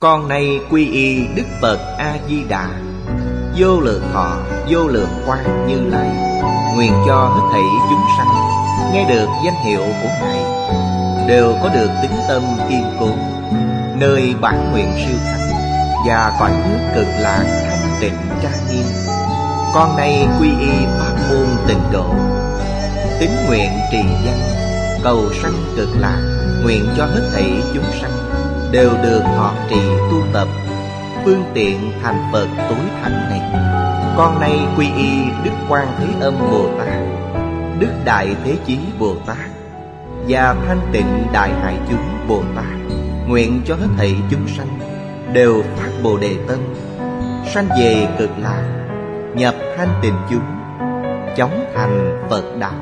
Con nay quy y Đức Phật A-di-đà, vô lượng thọ vô lượng quang Như Lai, nguyện cho hết thảy chúng sanh nghe được danh hiệu của Ngài đều có được tín tâm kiên cố, nơi bản nguyện siêu thắng và cõi nước cực lạc thanh tịnh trang nghiêm. Con nay quy y pháp môn Tịnh Độ, tín nguyện trì danh cầu sanh cực lạc, nguyện cho hết thảy chúng sanh đều được thọ trì tu tập phương tiện thành Phật tối thắng này. Con nay quy y Đức Quan Thế Âm Bồ Tát, Đức Đại Thế Chí Bồ Tát và Thanh Tịnh Đại Hải Chúng Bồ Tát, nguyện cho hết thảy chúng sanh đều phát Bồ Đề tâm, sanh về cực lạc, nhập thanh tịnh chúng, chóng thành Phật đạo.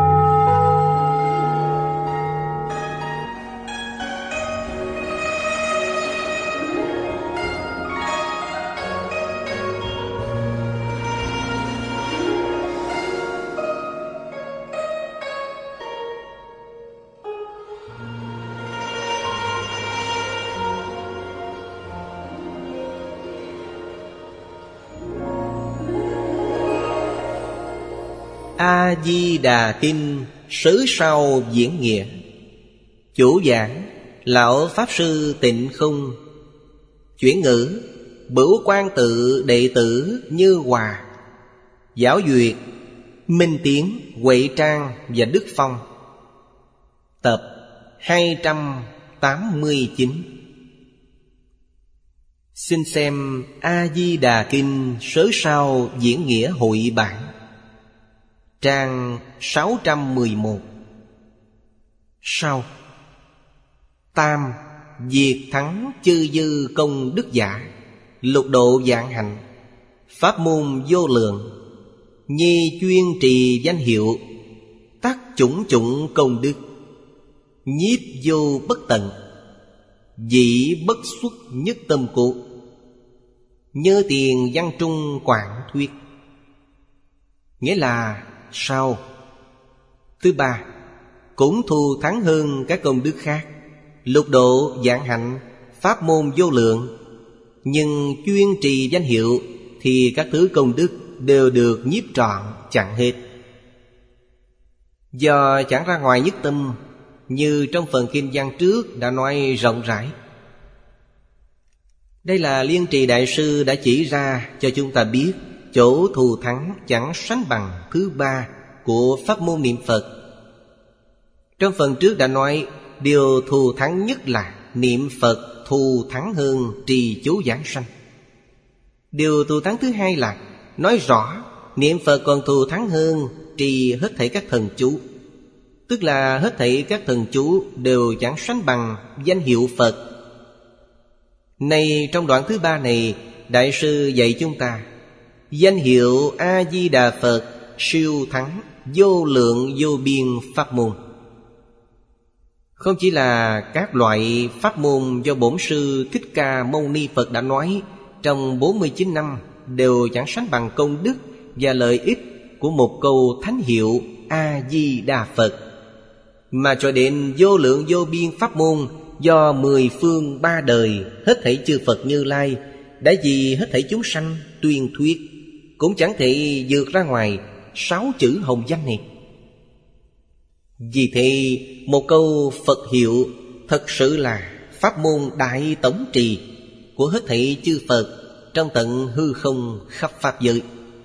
A-di-đà Kinh Sớ Sao Diễn Nghĩa. Chủ giảng Lão Pháp Sư Tịnh Không. Chuyển ngữ Bửu Quan Tự đệ tử Như Hòa. Giáo duyệt Minh Tiến, Huệ Trang và Đức Phong. Tập 289. Xin xem A-di-đà Kinh Sớ Sao Diễn Nghĩa hội bản, trang 611. Sau tam diệt thắng chư dư công đức giả, lục độ vạn hạnh, pháp môn vô lượng, nhi chuyên trì danh hiệu, tắc chủng chủng công đức, nhiếp vô bất tận, dĩ bất xuất nhất tâm cốt, nhớ tiền văn trung quảng thuyết. Nghĩa là sau. Thứ ba, cũng thù thắng hơn các công đức khác, lục độ vạn hạnh, pháp môn vô lượng, nhưng chuyên trì danh hiệu thì các thứ công đức đều được nhiếp trọn chẳng hết. Do chẳng ra ngoài nhất tâm, như trong phần kinh văn trước đã nói rộng rãi. Đây là Liên Trì Đại Sư đã chỉ ra cho chúng ta biết chỗ thù thắng chẳng sánh bằng thứ ba của pháp môn niệm Phật. Trong phần trước đã nói điều thù thắng nhất là niệm Phật thù thắng hơn trì chú giảng sanh. Điều thù thắng thứ hai là nói rõ niệm Phật còn thù thắng hơn trì hết thảy các thần chú, tức là hết thảy các thần chú đều chẳng sánh bằng danh hiệu Phật. Này trong đoạn thứ ba này, Đại sư dạy chúng ta danh hiệu A-di-đà Phật siêu thắng vô lượng vô biên pháp môn. Không chỉ là các loại pháp môn do Bổn Sư Thích Ca Mâu Ni Phật đã nói trong 49 năm đều chẳng sánh bằng công đức và lợi ích của một câu thánh hiệu A-di-đà Phật, mà cho đến vô lượng vô biên pháp môn do 10 phương 3 đời hết thảy chư Phật Như Lai đã vì hết thảy chúng sanh tuyên thuyết, cũng chẳng thể vượt ra ngoài 6 chữ hồng danh này. Vì thế một câu Phật hiệu thật sự là pháp môn đại tổng trì của hết thảy chư Phật trong tận hư không khắp pháp giới.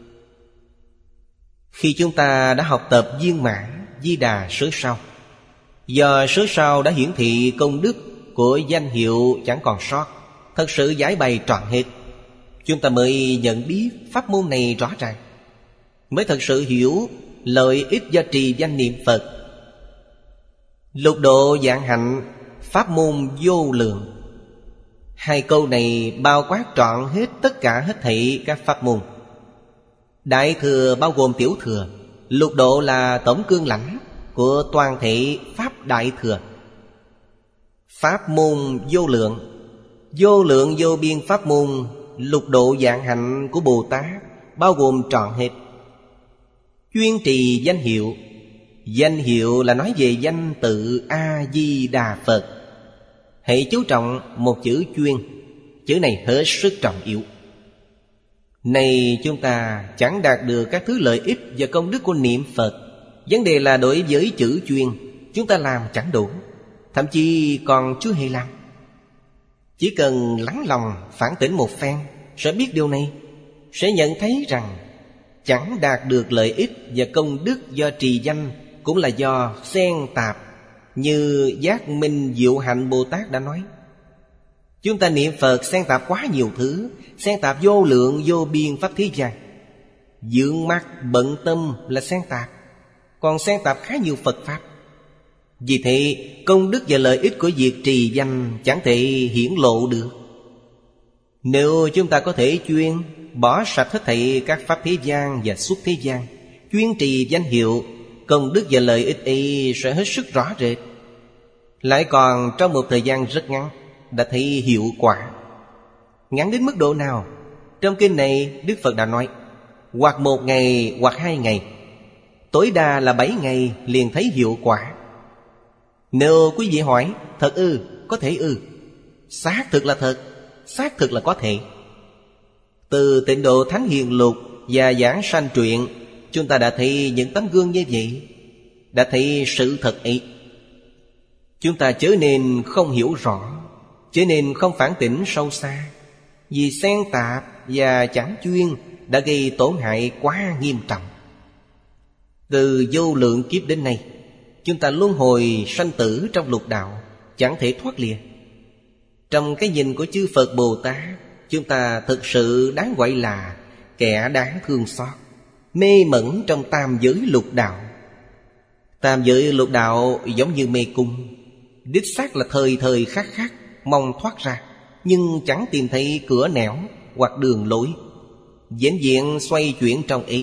Khi chúng ta đã học tập viên mãn Di Đà Sớ Sao, do Sớ Sao đã hiển thị công đức của danh hiệu chẳng còn sót, thật sự giải bày trọn hết, chúng ta mới nhận biết pháp môn này rõ ràng, mới thật sự hiểu lợi ích do trì danh niệm Phật. Lục độ vạn hạnh, pháp môn vô lượng, hai câu này bao quát trọn hết tất cả hết thảy các pháp môn. Đại thừa bao gồm tiểu thừa, lục độ là tổng cương lãnh của toàn thể pháp đại thừa. Pháp môn vô lượng, vô lượng vô biên pháp môn, lục độ vạn hạnh của Bồ Tát bao gồm trọn hết. Chuyên trì danh hiệu, danh hiệu là nói về danh tự A-di-đà Phật. Hãy chú trọng một chữ chuyên. Chữ này hết sức trọng yếu. Này chúng ta chẳng đạt được các thứ lợi ích và công đức của niệm Phật. Vấn đề là đối với chữ chuyên, chúng ta làm chẳng đủ, thậm chí còn chưa hề làm. Chỉ cần lắng lòng phản tỉnh một phen, sẽ biết điều này, sẽ nhận thấy rằng chẳng đạt được lợi ích và công đức do trì danh, cũng là do xen tạp, như Giác Minh Diệu Hạnh Bồ Tát đã nói. Chúng ta niệm Phật xen tạp quá nhiều thứ, xen tạp vô lượng vô biên pháp thế gian. Dưỡng mắt bận tâm là xen tạp, còn xen tạp khá nhiều Phật pháp. Vì thế công đức và lợi ích của việc trì danh chẳng thể hiển lộ được. Nếu chúng ta có thể chuyên bỏ sạch hết thảy các pháp thế gian và xuất thế gian, chuyên trì danh hiệu, công đức và lợi ích ấy sẽ hết sức rõ rệt. Lại còn trong một thời gian rất ngắn đã thấy hiệu quả. Ngắn đến mức độ nào? Trong kinh này Đức Phật đã nói, hoặc 1 ngày hoặc 2 ngày, tối đa là 7 ngày liền thấy hiệu quả. Nếu quý vị hỏi, thật ư? Có thể ư? Xác thực là thật, xác thực là có thể. Từ Tịnh Độ Thánh Hiền Lục và Giảng Sanh Truyện, chúng ta đã thấy những tấm gương như vậy, đã thấy sự thật ấy. Chúng ta chớ nên không hiểu rõ, chớ nên không phản tỉnh sâu xa, vì xen tạp và chẳng chuyên đã gây tổn hại quá nghiêm trọng. Từ vô lượng kiếp đến nay, chúng ta luân hồi sanh tử trong lục đạo, chẳng thể thoát lìa. Trong cái nhìn của chư Phật Bồ Tát, chúng ta thực sự đáng gọi là kẻ đáng thương xót, mê mẩn trong tam giới lục đạo. Tam giới lục đạo giống như mê cung, đích xác là thời thời khắc khắc mong thoát ra, nhưng chẳng tìm thấy cửa nẻo hoặc đường lối, vĩnh viễn xoay chuyển trong ý.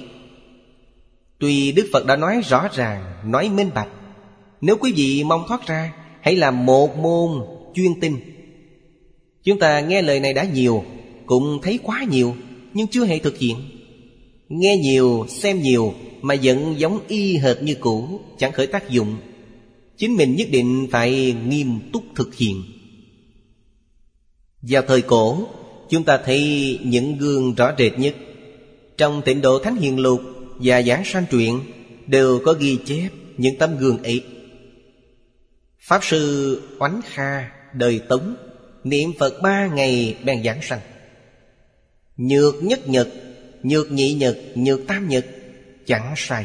Tuy Đức Phật đã nói rõ ràng, nói minh bạch, nếu quý vị mong thoát ra, hãy làm một môn chuyên tinh. Chúng ta nghe lời này đã nhiều, cũng thấy quá nhiều, nhưng chưa hề thực hiện. Nghe nhiều, xem nhiều mà vẫn giống y hệt như cũ, chẳng khởi tác dụng. Chính mình nhất định phải nghiêm túc thực hiện. Vào thời cổ, chúng ta thấy những gương rõ rệt nhất. Trong Tịnh Độ Thánh Hiền Lục và Giảng Sanh Truyện đều có ghi chép những tấm gương ấy. Pháp sư Oánh Kha đời Tống niệm Phật 3 ngày bèn giảng sanh. Nhược nhất nhật, nhược nhị nhật, nhược tam nhật, chẳng sai.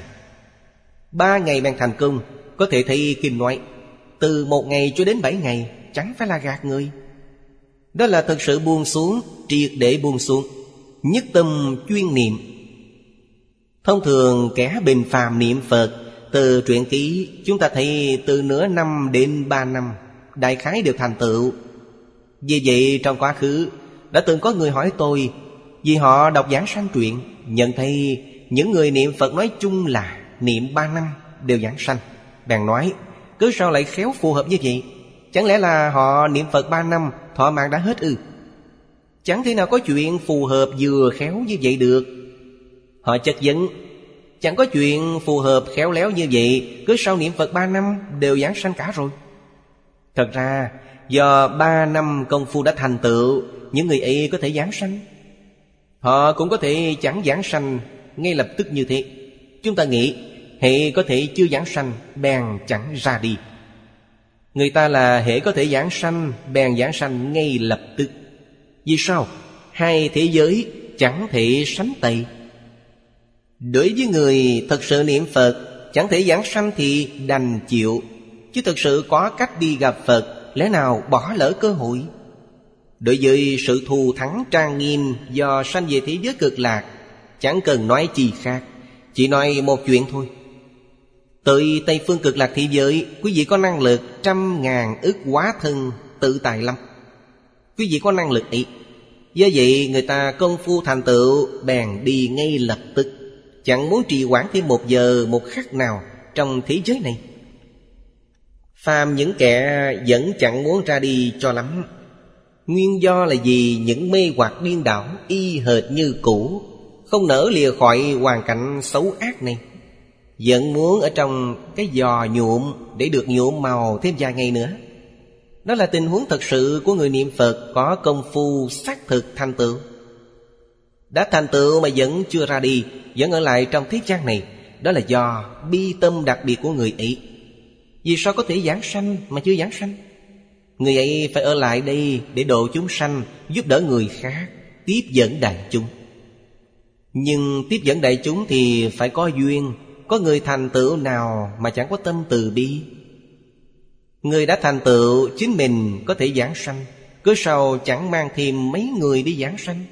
3 ngày bèn thành công. Có thể thấy kinh nói, từ 1 ngày cho đến 7 ngày, chẳng phải là gạt người. Đó là thật sự buông xuống, triệt để buông xuống, nhất tâm chuyên niệm. Thông thường kẻ bình phàm niệm Phật, từ truyện ký chúng ta thấy từ nửa năm đến 3 năm, đại khái đều thành tựu. Vì vậy trong quá khứ đã từng có người hỏi tôi, vì họ đọc Giảng Sanh Truyện, nhận thấy những người niệm Phật nói chung là niệm 3 năm đều giảng sanh. Bèn nói, cứ sao lại khéo phù hợp như vậy? Chẳng lẽ là họ niệm Phật 3 năm thọ mạng đã hết ư? Chẳng thể nào có chuyện phù hợp vừa khéo như vậy được. Họ chất vấn, chẳng có chuyện phù hợp khéo léo như vậy, cứ sao niệm Phật 3 năm đều giảng sanh cả rồi. Thật ra do 3 năm công phu đã thành tựu, những người ấy có thể giảng sanh. Họ cũng có thể chẳng giảng sanh ngay lập tức như thế. Chúng ta nghĩ hệ có thể chưa giảng sanh bèn chẳng ra đi. Người ta là hệ có thể giảng sanh bèn giảng sanh ngay lập tức. Vì sao? Hai thế giới chẳng thể sánh tày. Đối với người thật sự niệm Phật, chẳng thể giảng sanh thì đành chịu, chứ thực sự có cách đi gặp Phật, lẽ nào bỏ lỡ cơ hội? Đối với sự thù thắng trang nghiêm do sanh về thế giới cực lạc, chẳng cần nói chi khác, chỉ nói một chuyện thôi. Tới Tây Phương Cực Lạc thế giới, quý vị có năng lực 100.000 ức hóa thân tự tại lắm. Quý vị có năng lực ấy. Do vậy người ta công phu thành tựu bèn đi ngay lập tức, chẳng muốn trì hoãn thêm 1 giờ 1 khắc nào trong thế giới này. Phàm những kẻ vẫn chẳng muốn ra đi cho lắm. Nguyên do là vì những mê hoặc điên đảo y hệt như cũ, không nỡ lìa khỏi hoàn cảnh xấu ác này, vẫn muốn ở trong cái giò nhuộm để được nhuộm màu thêm vài ngày nữa. Đó là tình huống thật sự của người niệm Phật có công phu xác thực thành tựu. Đã thành tựu mà vẫn chưa ra đi, vẫn ở lại trong thế gian này, đó là do bi tâm đặc biệt của người ấy. Vì sao có thể giảng sanh mà chưa giảng sanh? Người ấy phải ở lại đây để độ chúng sanh, giúp đỡ người khác, tiếp dẫn đại chúng. Nhưng tiếp dẫn đại chúng thì phải có duyên. Có người thành tựu nào mà chẳng có tâm từ bi? Người đã thành tựu chính mình có thể giảng sanh, cớ sao chẳng mang thêm mấy người đi giảng sanh?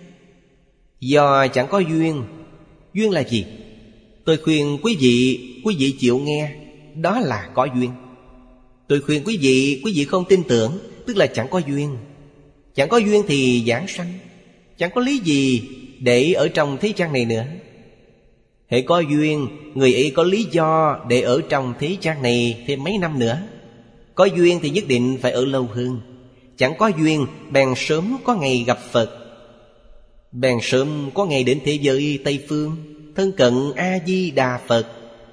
Do chẳng có duyên. Duyên là gì? Tôi khuyên quý vị chịu nghe, đó là có duyên. Tôi khuyên quý vị không tin tưởng, tức là chẳng có duyên. Chẳng có duyên thì giảng sanh, chẳng có lý gì để ở trong thế gian này nữa. Hễ có duyên, người ấy có lý do để ở trong thế gian này thêm mấy năm nữa. Có duyên thì nhất định phải ở lâu hơn. Chẳng có duyên, bèn sớm có ngày gặp Phật, bèn sớm có ngày đến thế giới Tây Phương, thân cận A-di-đà Phật.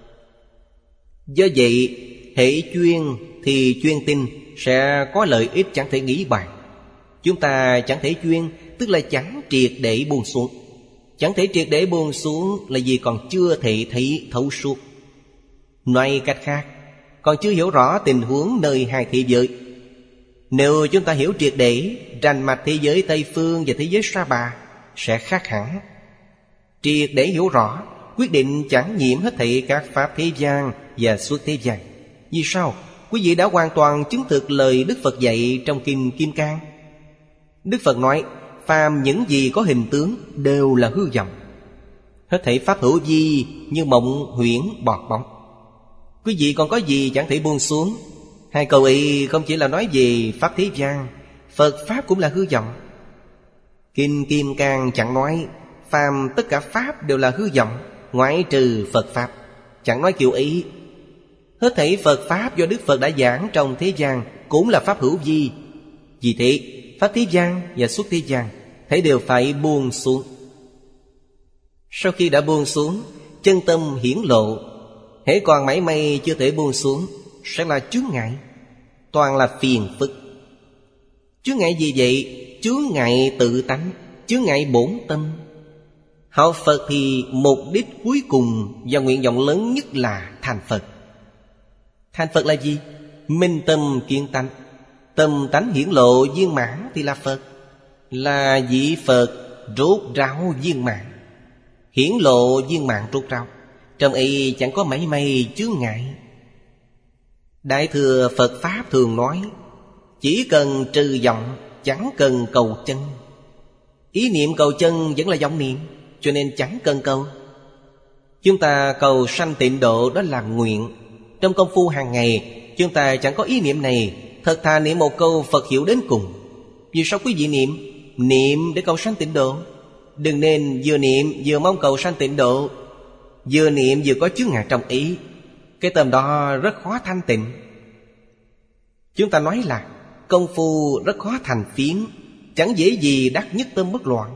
Do vậy, hễ chuyên thì chuyên tin sẽ có lợi ích chẳng thể nghĩ bàn. Chúng ta chẳng thể chuyên, tức là chẳng triệt để buông xuống. Chẳng thể triệt để buông xuống là vì còn chưa thể thấy thấu suốt. Nói cách khác, còn chưa hiểu rõ tình huống nơi hai thế giới. Nếu chúng ta hiểu triệt để, rành mạch thế giới Tây Phương và thế giới Sa Bà sẽ khác hẳn. Triệt để hiểu rõ, quyết định chẳng nhiễm hết thảy các pháp thế gian và suốt thế gian. Vì sao? Quý vị đã hoàn toàn chứng thực lời Đức Phật dạy trong Kinh Kim Cang. Đức Phật nói, phàm những gì có hình tướng đều là hư vọng. Hết thảy pháp hữu vi như mộng huyễn bọt bóng. Quý vị còn có gì chẳng thể buông xuống? Hai câu ấy không chỉ là nói về pháp thế gian, Phật pháp cũng là hư vọng. Kinh Kim Cang chẳng nói phàm tất cả pháp đều là hư vọng, ngoại trừ Phật pháp, chẳng nói kiểu ý. Hết thảy Phật pháp do Đức Phật đã giảng trong thế gian cũng là pháp hữu vi. Vì thế, pháp thế gian và xuất thế gian thấy đều phải buông xuống. Sau khi đã buông xuống, chân tâm hiển lộ. Hễ còn mảy may chưa thể buông xuống sẽ là chướng ngại, toàn là phiền phức. Chướng ngại gì vậy? Chướng ngại tự tánh, chướng ngại bổn tâm. Học Phật thì mục đích cuối cùng và nguyện vọng lớn nhất là thành Phật. Thành Phật là gì? Minh tâm kiến tánh. Tâm tánh hiển lộ viên mãn thì là Phật, là vị Phật rốt ráo viên mãn. Hiển lộ viên mãn rốt ráo, trong ấy chẳng có mảy may chướng ngại. Đại thừa Phật Pháp thường nói, chỉ cần trừ vọng, chẳng cần cầu chân. Ý niệm cầu chân vẫn là vọng niệm, cho nên chẳng cần cầu. Chúng ta cầu sanh tịnh độ đó là nguyện. Trong công phu hàng ngày, chúng ta chẳng có ý niệm này, thật thà niệm một câu Phật hiểu đến cùng. Vì sao quý vị niệm? Niệm để cầu sanh tịnh độ. Đừng nên vừa niệm vừa mong cầu sanh tịnh độ, vừa niệm vừa có chướng ngại trong ý. Cái tâm đó rất khó thanh tịnh. Chúng ta nói là công phu rất khó thành phiến, chẳng dễ gì đắc nhất tâm bất loạn.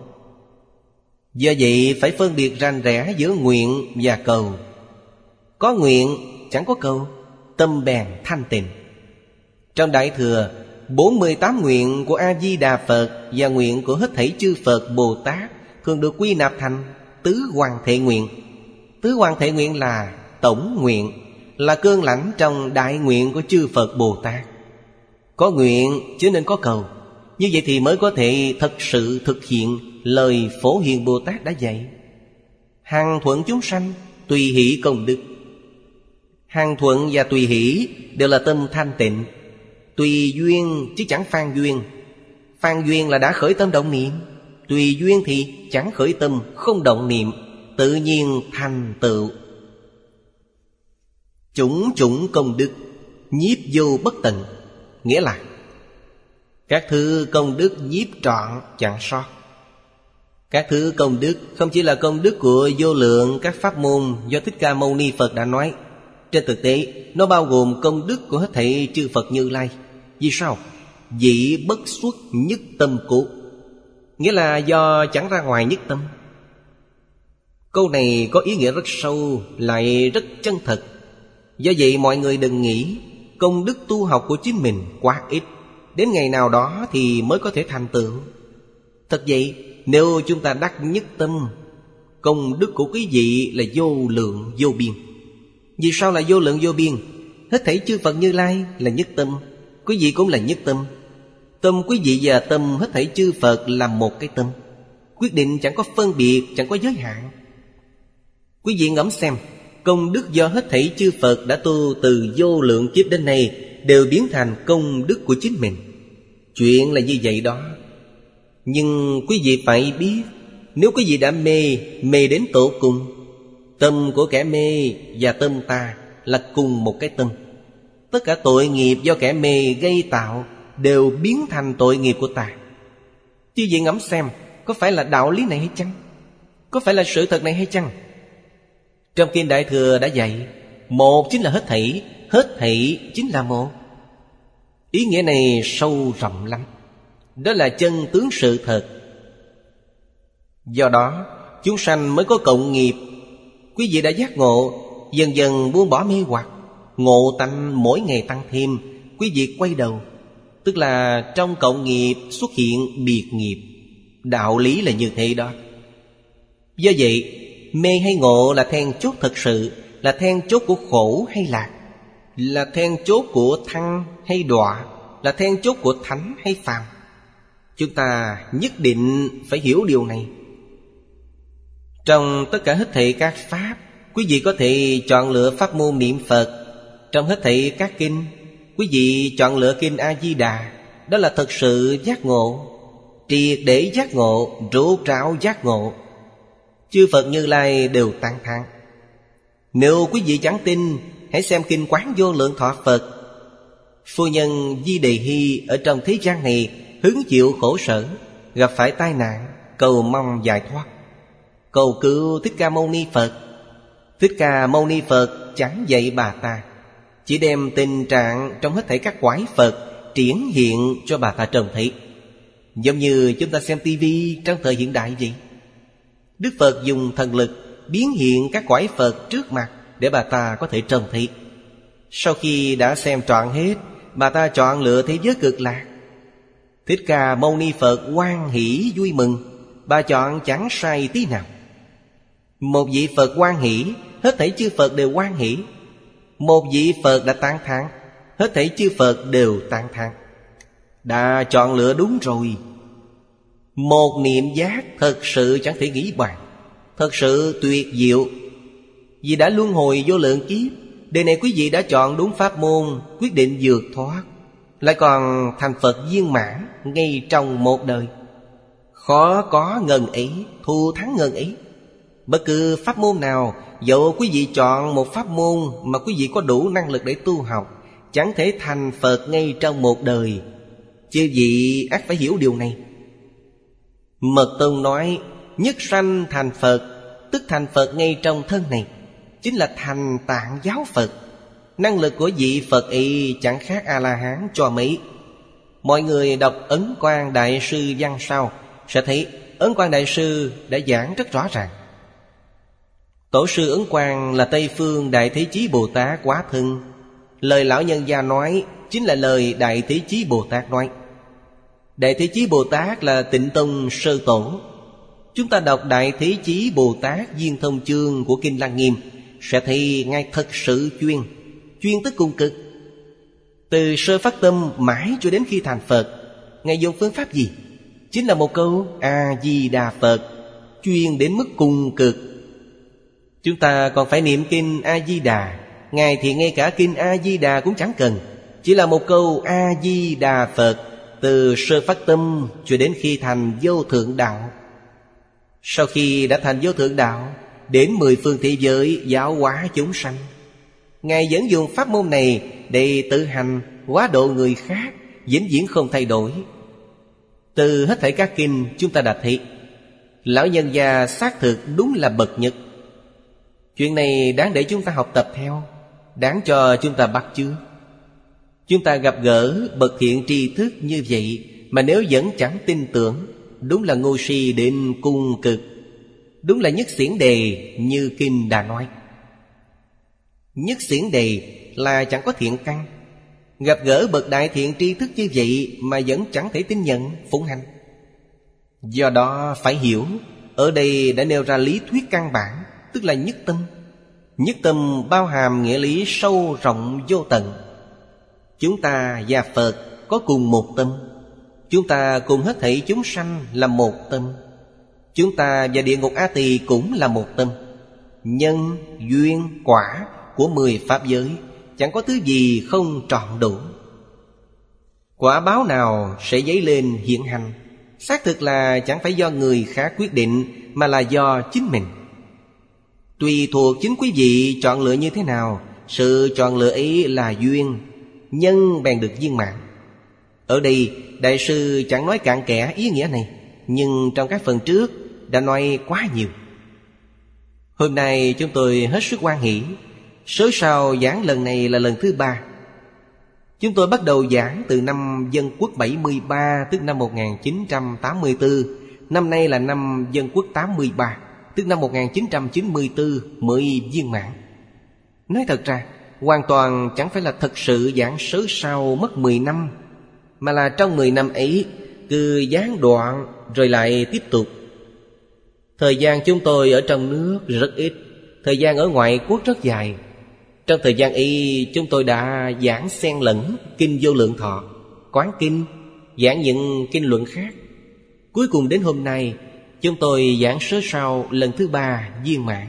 Do vậy phải phân biệt rành rẽ giữa nguyện và cầu. Có nguyện chẳng có cầu, tâm bèn thanh tịnh. Trong Đại Thừa, 48 nguyện của A-di-đà Phật và nguyện của hết thảy chư Phật Bồ Tát thường được quy nạp thành Tứ Hoàn Thệ Nguyện. Tứ Hoàn Thệ Nguyện là tổng nguyện, là cơn lãnh trong đại nguyện của chư Phật Bồ Tát. Có nguyện chứ nên có cầu. Như vậy thì mới có thể thật sự thực hiện lời Phổ Hiền Bồ Tát đã dạy. Hằng thuận chúng sanh, tùy hỷ công đức. Hằng thuận và tùy hỷ đều là tâm thanh tịnh. Tùy duyên chứ chẳng phan duyên. Phan duyên là đã khởi tâm động niệm. Tùy duyên thì chẳng khởi tâm, không động niệm, tự nhiên thành tựu. Chủng chủng công đức, nhiếp vô bất tận. Nghĩa là các thứ công đức nhiếp trọn chẳng sót. Các thứ công đức không chỉ là công đức của vô lượng các pháp môn do Thích Ca Mâu Ni Phật đã nói. Trên thực tế, nó bao gồm công đức của hết thảy chư Phật Như Lai. Vì sao? Dĩ bất xuất nhất tâm cố. Nghĩa là do chẳng ra ngoài nhất tâm. Câu này có ý nghĩa rất sâu, lại rất chân thật. Do vậy mọi người đừng nghĩ công đức tu học của chính mình quá ít, Đến ngày nào đó thì mới có thể thành tựu. Thật vậy, nếu chúng ta đắc nhất tâm, công đức của quý vị là vô lượng vô biên. Vì sao là vô lượng vô biên? Hết thảy chư Phật Như Lai là nhất tâm, quý vị cũng là nhất tâm. Tâm quý vị và tâm hết thảy chư Phật là một cái tâm, quyết định chẳng có phân biệt, chẳng có giới hạn. Quý vị ngẫm xem, công đức do hết thảy chư Phật đã tu từ vô lượng kiếp đến nay đều biến thành công đức của chính mình. Chuyện là như vậy đó. Nhưng quý vị phải biết, nếu quý vị đã mê đến tột cùng, tâm của kẻ mê và tâm ta là cùng một cái tâm. Tất cả tội nghiệp do kẻ mê gây tạo đều biến thành tội nghiệp của ta. Chứ vậy ngẫm xem, có phải là đạo lý này hay chăng? Có phải là sự thật này hay chăng? Trong Kinh Đại Thừa đã dạy, một chính là hết thảy, hết thảy chính là một. Ý nghĩa này sâu rộng lắm. Đó là chân tướng sự thật. Do đó chúng sanh mới có cộng nghiệp. Quý vị đã giác ngộ, dần dần buông bỏ mê hoặc, ngộ tánh mỗi ngày tăng thêm. Quý vị quay đầu, tức là trong cộng nghiệp xuất hiện biệt nghiệp. Đạo lý là như thế đó. Do vậy, mê hay ngộ là then chốt thật sự, là then chốt của khổ hay lạc, là then chốt của thăng hay đọa, là then chốt của thánh hay phàm. Chúng ta nhất định phải hiểu điều này. Trong tất cả hết thảy các pháp, quý vị có thể chọn lựa pháp môn niệm Phật. Trong hết thảy các kinh, quý vị chọn lựa kinh A-di-đà. Đó là thật sự giác ngộ, triệt để giác ngộ, rốt ráo giác ngộ. Chư Phật Như Lai đều tán thán. Nếu quý vị chẳng tin, hãy xem kinh Quán Vô Lượng Thọ Phật. Phu nhân Di Đề Hy ở trong thế gian này hứng chịu khổ sở, gặp phải tai nạn, cầu mong giải thoát, cầu cứu Thích Ca Mâu Ni Phật. Thích Ca Mâu Ni Phật chẳng dạy bà ta, chỉ đem tình trạng trong hết thảy các quái Phật triển hiện cho bà ta trông thấy. Giống như chúng ta xem tivi trong thời hiện đại vậy. Đức Phật dùng thần lực biến hiện các quái Phật trước mặt để bà ta có thể trông thấy. Sau khi đã xem trọn hết, bà ta chọn lựa thế giới cực lạc. Thích Ca Mâu Ni Phật hoan hỷ vui mừng, bà chọn chẳng sai tí nào. Một vị Phật hoan hỷ, hết thảy chư Phật đều hoan hỷ. Một vị Phật đã tán thán, hết thảy chư Phật đều tán thán. Đã chọn lựa đúng rồi. Một niệm giác thật sự chẳng thể nghĩ bàn, thật sự tuyệt diệu. Vì đã luân hồi vô lượng kiếp, đời này quý vị đã chọn đúng pháp môn, quyết định vượt thoát, lại còn thành Phật viên mãn ngay trong một đời. Khó có ngần ấy, thù thắng ngần ấy. Bất cứ pháp môn nào, dẫu quý vị chọn một pháp môn mà quý vị có đủ năng lực để tu học, chẳng thể thành Phật ngay trong một đời. Chư vị ắt phải hiểu điều này. Mật Tông nói, nhất sanh thành Phật, tức thành Phật ngay trong thân này, chính là thành Tạng giáo Phật. Năng lực của vị Phật ấy chẳng khác A-la-hán cho mấy. Mọi người đọc Ấn Quang Đại Sư văn sau sẽ thấy Ấn Quang Đại Sư đã giảng rất rõ ràng. Tổ sư Ấn Quang là Tây Phương Đại Thế Chí Bồ Tát hóa thân. Lời lão nhân gia nói chính là lời Đại Thế Chí Bồ Tát nói. Đại Thế Chí Bồ Tát là Tịnh Tông sơ tổ. Chúng ta đọc Đại Thế Chí Bồ Tát Viên Thông Chương của Kinh Lăng Nghiêm sẽ thấy Ngài thật sự chuyên tức cùng cực. Từ sơ phát tâm mãi cho đến khi thành Phật, Ngài dùng phương pháp gì? Chính là một câu A-di-đà Phật, chuyên đến mức cùng cực. Chúng ta còn phải niệm kinh A-di-đà. Ngài thì ngay cả kinh A-di-đà cũng chẳng cần, chỉ là một câu A-di-đà Phật, từ sơ phát tâm cho đến khi thành vô thượng đạo. Sau khi đã thành vô thượng đạo, đến 10 phương thế giới giáo hóa chúng sanh, Ngài vẫn dùng pháp môn này để tự hành hóa độ người khác, vĩnh viễn không thay đổi. Từ hết thảy các kinh chúng ta đã thấy lão nhân gia xác thực đúng là bậc nhất. Chuyện này đáng để chúng ta học tập theo, đáng cho chúng ta bắt chước. Chúng ta gặp gỡ bậc thiện tri thức như vậy mà nếu vẫn chẳng tin tưởng, đúng là ngu si đến cùng cực. Đúng là nhất xiển đề như kinh đã nói. Nhất xiển đề là chẳng có thiện căn. Gặp gỡ bậc đại thiện tri thức như vậy mà vẫn chẳng thể tin nhận, phụng hành. Do đó phải hiểu, ở đây đã nêu ra lý thuyết căn bản, tức là nhất tâm. Nhất tâm bao hàm nghĩa lý sâu rộng vô tận. Chúng ta và Phật có cùng một tâm. Chúng ta cùng hết thảy chúng sanh là một tâm. Chúng ta và địa ngục A Tỳ cũng là một tâm. Nhân, duyên, quả của 10 pháp giới chẳng có thứ gì không trọn đủ. Quả báo nào sẽ dấy lên hiện hành, xác thực là chẳng phải do người khác quyết định, mà là do chính mình. Tùy thuộc chính quý vị chọn lựa như thế nào, sự chọn lựa ấy là duyên, nhân bèn được viên mãn. Ở đây Đại sư chẳng nói cặn kẽ ý nghĩa này, nhưng trong các phần trước đã nói quá nhiều. Hôm nay chúng tôi hết sức hoan hỷ. Số sau giảng lần này là lần thứ 3. Chúng tôi bắt đầu giảng từ năm Dân Quốc 73, tức năm 1984. Năm nay là năm Dân Quốc 83, tức năm 1994 mới viên mãn. Nói thật ra, hoàn toàn chẳng phải là thật sự giảng sớ sau mất 10 năm, mà là trong 10 năm ấy cứ gián đoạn rồi lại tiếp tục. Thời gian chúng tôi ở trong nước rất ít, thời gian ở ngoại quốc rất dài. Trong thời gian ấy chúng tôi đã giảng xen lẫn Kinh Vô Lượng Thọ, Quán Kinh, giảng những kinh luận khác. Cuối cùng đến hôm nay chúng tôi giảng sớ sau lần thứ 3 viên mãn.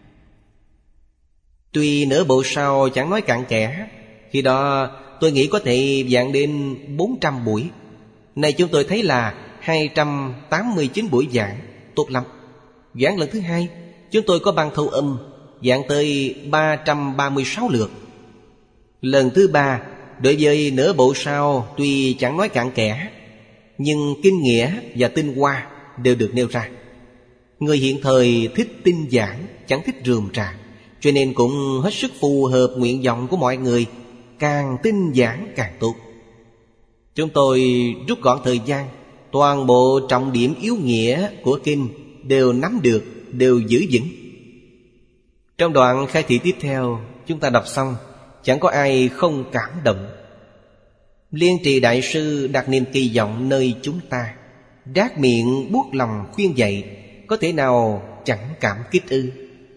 Tuy nửa bộ sau chẳng nói cặn kẽ, khi đó tôi nghĩ có thể giảng đến 400 buổi. Này chúng tôi thấy là 289 buổi giảng, tốt lắm. Giảng lần thứ 2 chúng tôi có băng thu âm, giảng tới 336 lượt. Lần thứ 3 đối với nửa bộ sau tuy chẳng nói cặn kẽ, nhưng kinh nghĩa và tinh hoa đều được nêu ra. Người hiện thời thích tinh giảng, chẳng thích rườm rà, cho nên cũng hết sức phù hợp nguyện vọng của mọi người. Càng tinh giảng càng tốt. Chúng tôi rút gọn thời gian, toàn bộ trọng điểm yếu nghĩa của kinh đều nắm được, đều giữ vững. Trong đoạn khai thị tiếp theo chúng ta đọc xong, chẳng có ai không cảm động. Liên Trì Đại sư đặt niềm kỳ vọng nơi chúng ta, rát miệng buốt lòng khuyên dạy, có thể nào chẳng cảm kích ư?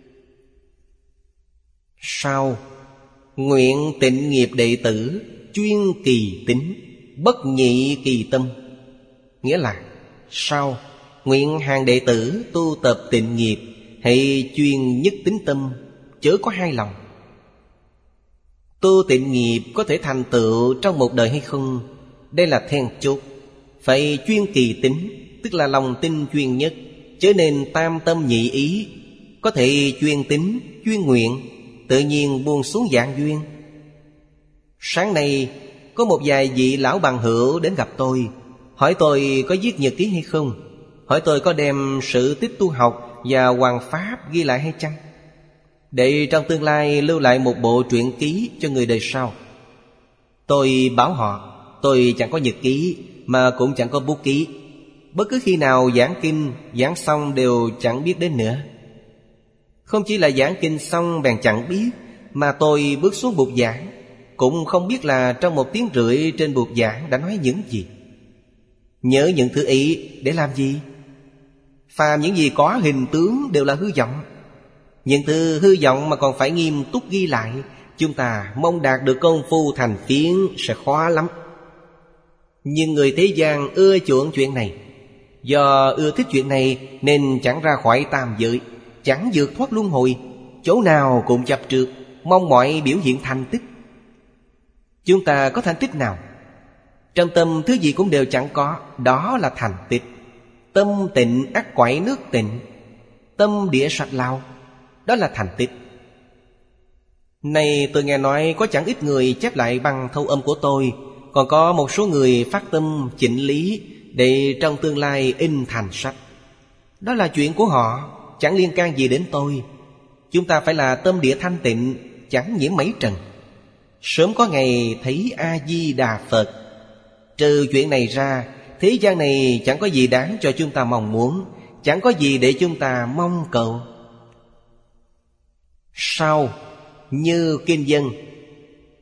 Sau, nguyện tịnh nghiệp đệ tử chuyên kỳ tính, bất nhị kỳ tâm. Nghĩa là sau, nguyện hàng đệ tử tu tập tịnh nghiệp, hãy chuyên nhất tính tâm, chớ có hai lòng. Tu tịnh nghiệp có thể thành tựu trong một đời hay không, đây là then chốt. Phải chuyên kỳ tính, tức là lòng tin chuyên nhất, chớ nên tam tâm nhị ý. Có thể chuyên tính, chuyên nguyện, tự nhiên buông xuống dạng duyên. Sáng nay có một vài vị lão bằng hữu đến gặp tôi, hỏi tôi có viết nhật ký hay không, hỏi tôi có đem sự tích tu học và hoàn pháp ghi lại hay chăng, để trong tương lai lưu lại một bộ truyện ký cho người đời sau. Tôi bảo họ tôi chẳng có nhật ký, mà cũng chẳng có bút ký. Bất cứ khi nào giảng kinh, giảng xong đều chẳng biết đến nữa. Không chỉ là giảng kinh xong bèn chẳng biết, mà tôi bước xuống bục giảng cũng không biết là trong 1 tiếng rưỡi trên bục giảng đã nói những gì. Nhớ những thứ ấy để làm gì? Phàm những gì có hình tướng đều là hư vọng. Những thứ hư vọng mà còn phải nghiêm túc ghi lại, chúng ta mong đạt được công phu thành phiến sẽ khó lắm. Nhưng người thế gian ưa chuộng chuyện này. Do ưa thích chuyện này nên chẳng ra khỏi tam giới, chẳng vượt thoát luân hồi, chỗ nào cũng chấp trước, mong mọi biểu hiện thành tích. Chúng ta có thành tích nào? Trong tâm thứ gì cũng đều chẳng có, đó là thành tích. Tâm tịnh ắt quậy nước tịnh, tâm địa sạch lao, đó là thành tích. Này tôi nghe nói có chẳng ít người chép lại bằng thâu âm của tôi, còn có một số người phát tâm chỉnh lý để trong tương lai in thành sách. Đó là chuyện của họ, chẳng liên can gì đến tôi. Chúng ta phải là tâm địa thanh tịnh, chẳng nhiễm mấy trần, sớm có ngày thấy A-di-đà Phật. Trừ chuyện này ra, thế gian này chẳng có gì đáng cho chúng ta mong muốn, chẳng có gì để chúng ta mong cầu. Sau, như kinh dân,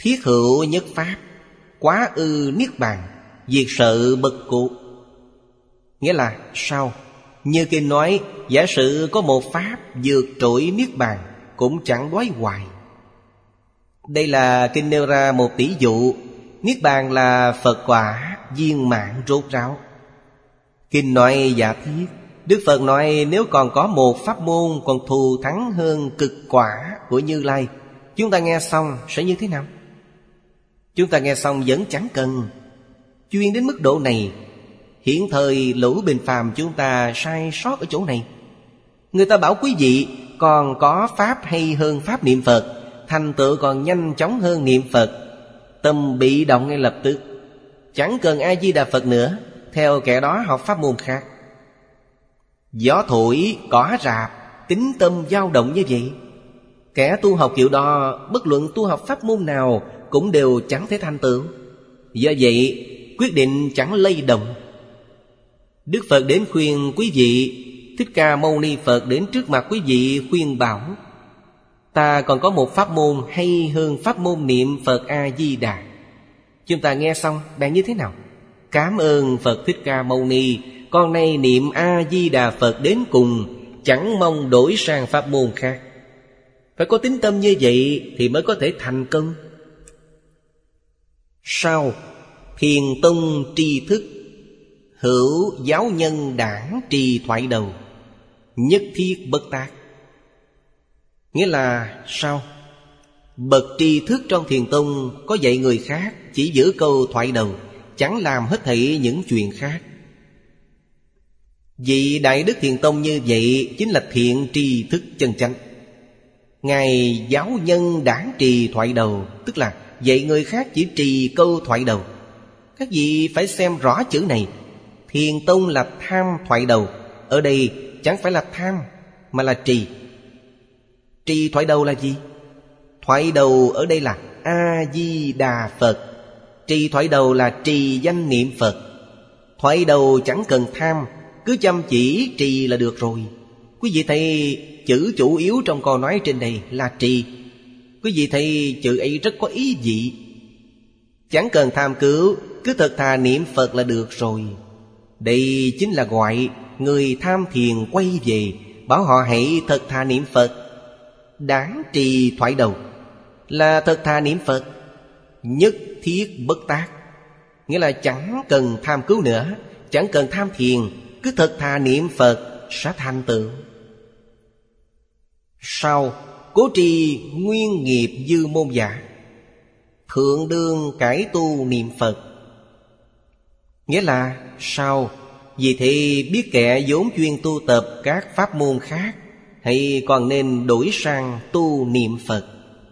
Thiết hữu nhất pháp, quá ư niết bàn, diệt sợ bất cụ. Nghĩa là sao? Như kinh nói, giả sử có một pháp vượt trội niết bàn, cũng chẳng đói hoài. Đây là kinh nêu ra một tỷ dụ. Niết bàn là Phật quả viên mãn rốt ráo. Kinh nói giả thiết, Đức Phật nói nếu còn có một pháp môn còn thù thắng hơn cực quả của Như Lai, chúng ta nghe xong sẽ như thế nào? Chúng ta nghe xong vẫn chẳng cần. Chuyên đến mức độ này, hiện thời lũ bình phàm chúng ta sai sót ở chỗ này. Người ta bảo quý vị còn có pháp hay hơn pháp niệm Phật, thành tựu còn nhanh chóng hơn niệm Phật, tâm bị động ngay lập tức, chẳng cần A-di-đà Phật nữa, theo kẻ đó học pháp môn khác. Gió thổi, cỏ rạp, tín tâm dao động như vậy. Kẻ tu học kiểu đó, bất luận tu học pháp môn nào cũng đều chẳng thể thành tựu. Do vậy, quyết định chẳng lay động. Đức Phật đến khuyên quý vị, Thích Ca Mâu Ni Phật đến trước mặt quý vị khuyên bảo, ta còn có một pháp môn hay hơn pháp môn niệm Phật A-di-đà. Chúng ta nghe xong bạn như thế nào? Cảm ơn Phật Thích Ca Mâu Ni, con nay niệm A-di-đà Phật đến cùng, chẳng mong đổi sang pháp môn khác. Phải có tín tâm như vậy thì mới có thể thành công. Sau, Thiền tông tri thức, hữu giáo nhân đảng trì thoại đầu, nhất thiết bất tác. Nghĩa là sao? Bậc tri thức trong thiền tông có dạy người khác, chỉ giữ câu thoại đầu, chẳng làm hết thảy những chuyện khác. Vị Đại Đức Thiền Tông như vậy chính là thiện tri thức chân chánh. Ngài giáo nhân đảng trì thoại đầu, tức là dạy người khác chỉ trì câu thoại đầu. Các vị phải xem rõ chữ này. Thiền tông là tham thoại đầu, ở đây chẳng phải là tham mà là trì. Trì thoại đầu là gì? Thoại đầu ở đây là A-di-đà Phật. Trì thoại đầu là trì danh niệm Phật. Thoại đầu chẳng cần tham, cứ chăm chỉ trì là được rồi. Quý vị thấy chữ chủ yếu trong câu nói trên đây là trì. Quý vị thấy chữ ấy rất có ý vị. Chẳng cần tham cứu, cứ thật thà niệm Phật là được rồi. Đây chính là gọi người tham thiền quay về, bảo họ hãy thật thà niệm Phật. Đáng trì thoại đầu là thật thà niệm Phật, nhất thiết bất tác. Nghĩa là chẳng cần tham cứu nữa, chẳng cần tham thiền, cứ thật thà niệm Phật sẽ thành tựu. Sau, cố trì nguyên nghiệp dư môn giả, thượng đương cải tu niệm Phật. Nghĩa là sao? Vì thế biết kẻ vốn chuyên tu tập các pháp môn khác, hay còn nên đổi sang tu niệm Phật.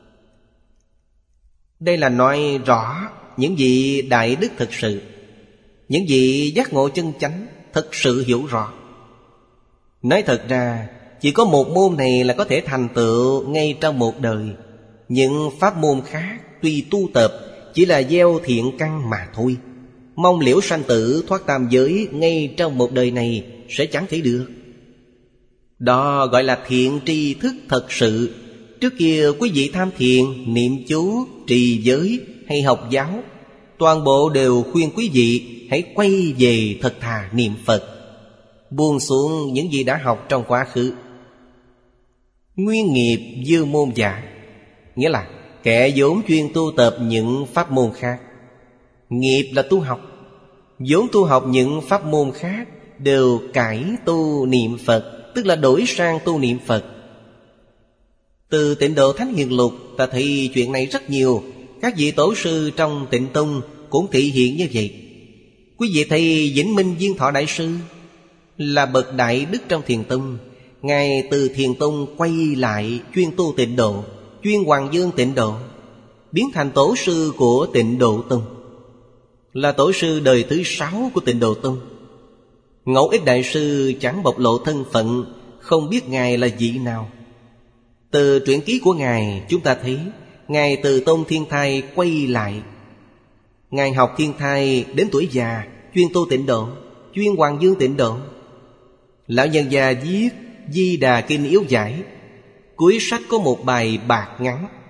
Đây là nói rõ những vị đại đức thực sự, những vị giác ngộ chân chánh thực sự hiểu rõ. Nói thật ra, chỉ có một môn này là có thể thành tựu ngay trong một đời. Những pháp môn khác tuy tu tập chỉ là gieo thiện căn mà thôi. Mong liễu sanh tử thoát tam giới ngay trong một đời này sẽ chẳng thể được. Đó gọi là thiện tri thức thật sự. Trước kia quý vị tham thiền, niệm chú, trì giới hay học giáo, toàn bộ đều khuyên quý vị hãy quay về thật thà niệm Phật, buông xuống những gì đã học trong quá khứ. Nguyên nghiệp dư môn giả, nghĩa là kẻ vốn chuyên tu tập những pháp môn khác. Nghiệp là tu học, vốn tu học những pháp môn khác đều cải tu niệm Phật, tức là đổi sang tu niệm Phật. Từ Tịnh Độ Thánh Hiền Lục ta thấy chuyện này rất nhiều. Các vị tổ sư trong Tịnh Tông cũng thị hiện như vậy. Quý vị thấy Vĩnh Minh Viên Thọ Đại Sư là bậc đại đức trong Thiền Tông. Ngài từ Thiền Tông quay lại chuyên tu Tịnh Độ, chuyên Hoàng Dương Tịnh Độ, biến thành tổ sư của Tịnh Độ Tông, là tổ sư đời thứ 6 của Tịnh Độ Tông. Ngẫu Ích Đại Sư chẳng bộc lộ thân phận, không biết Ngài là vị nào. Từ truyện ký của Ngài chúng ta thấy Ngài từ Tôn Thiên Thai quay lại. Ngài học Thiên Thai đến tuổi già, chuyên tu Tịnh Độ, chuyên Hoàng Dương Tịnh Độ. Lão nhân già viết Di Đà Kinh Yếu Giải, cuối sách có một bài bạc ngắn.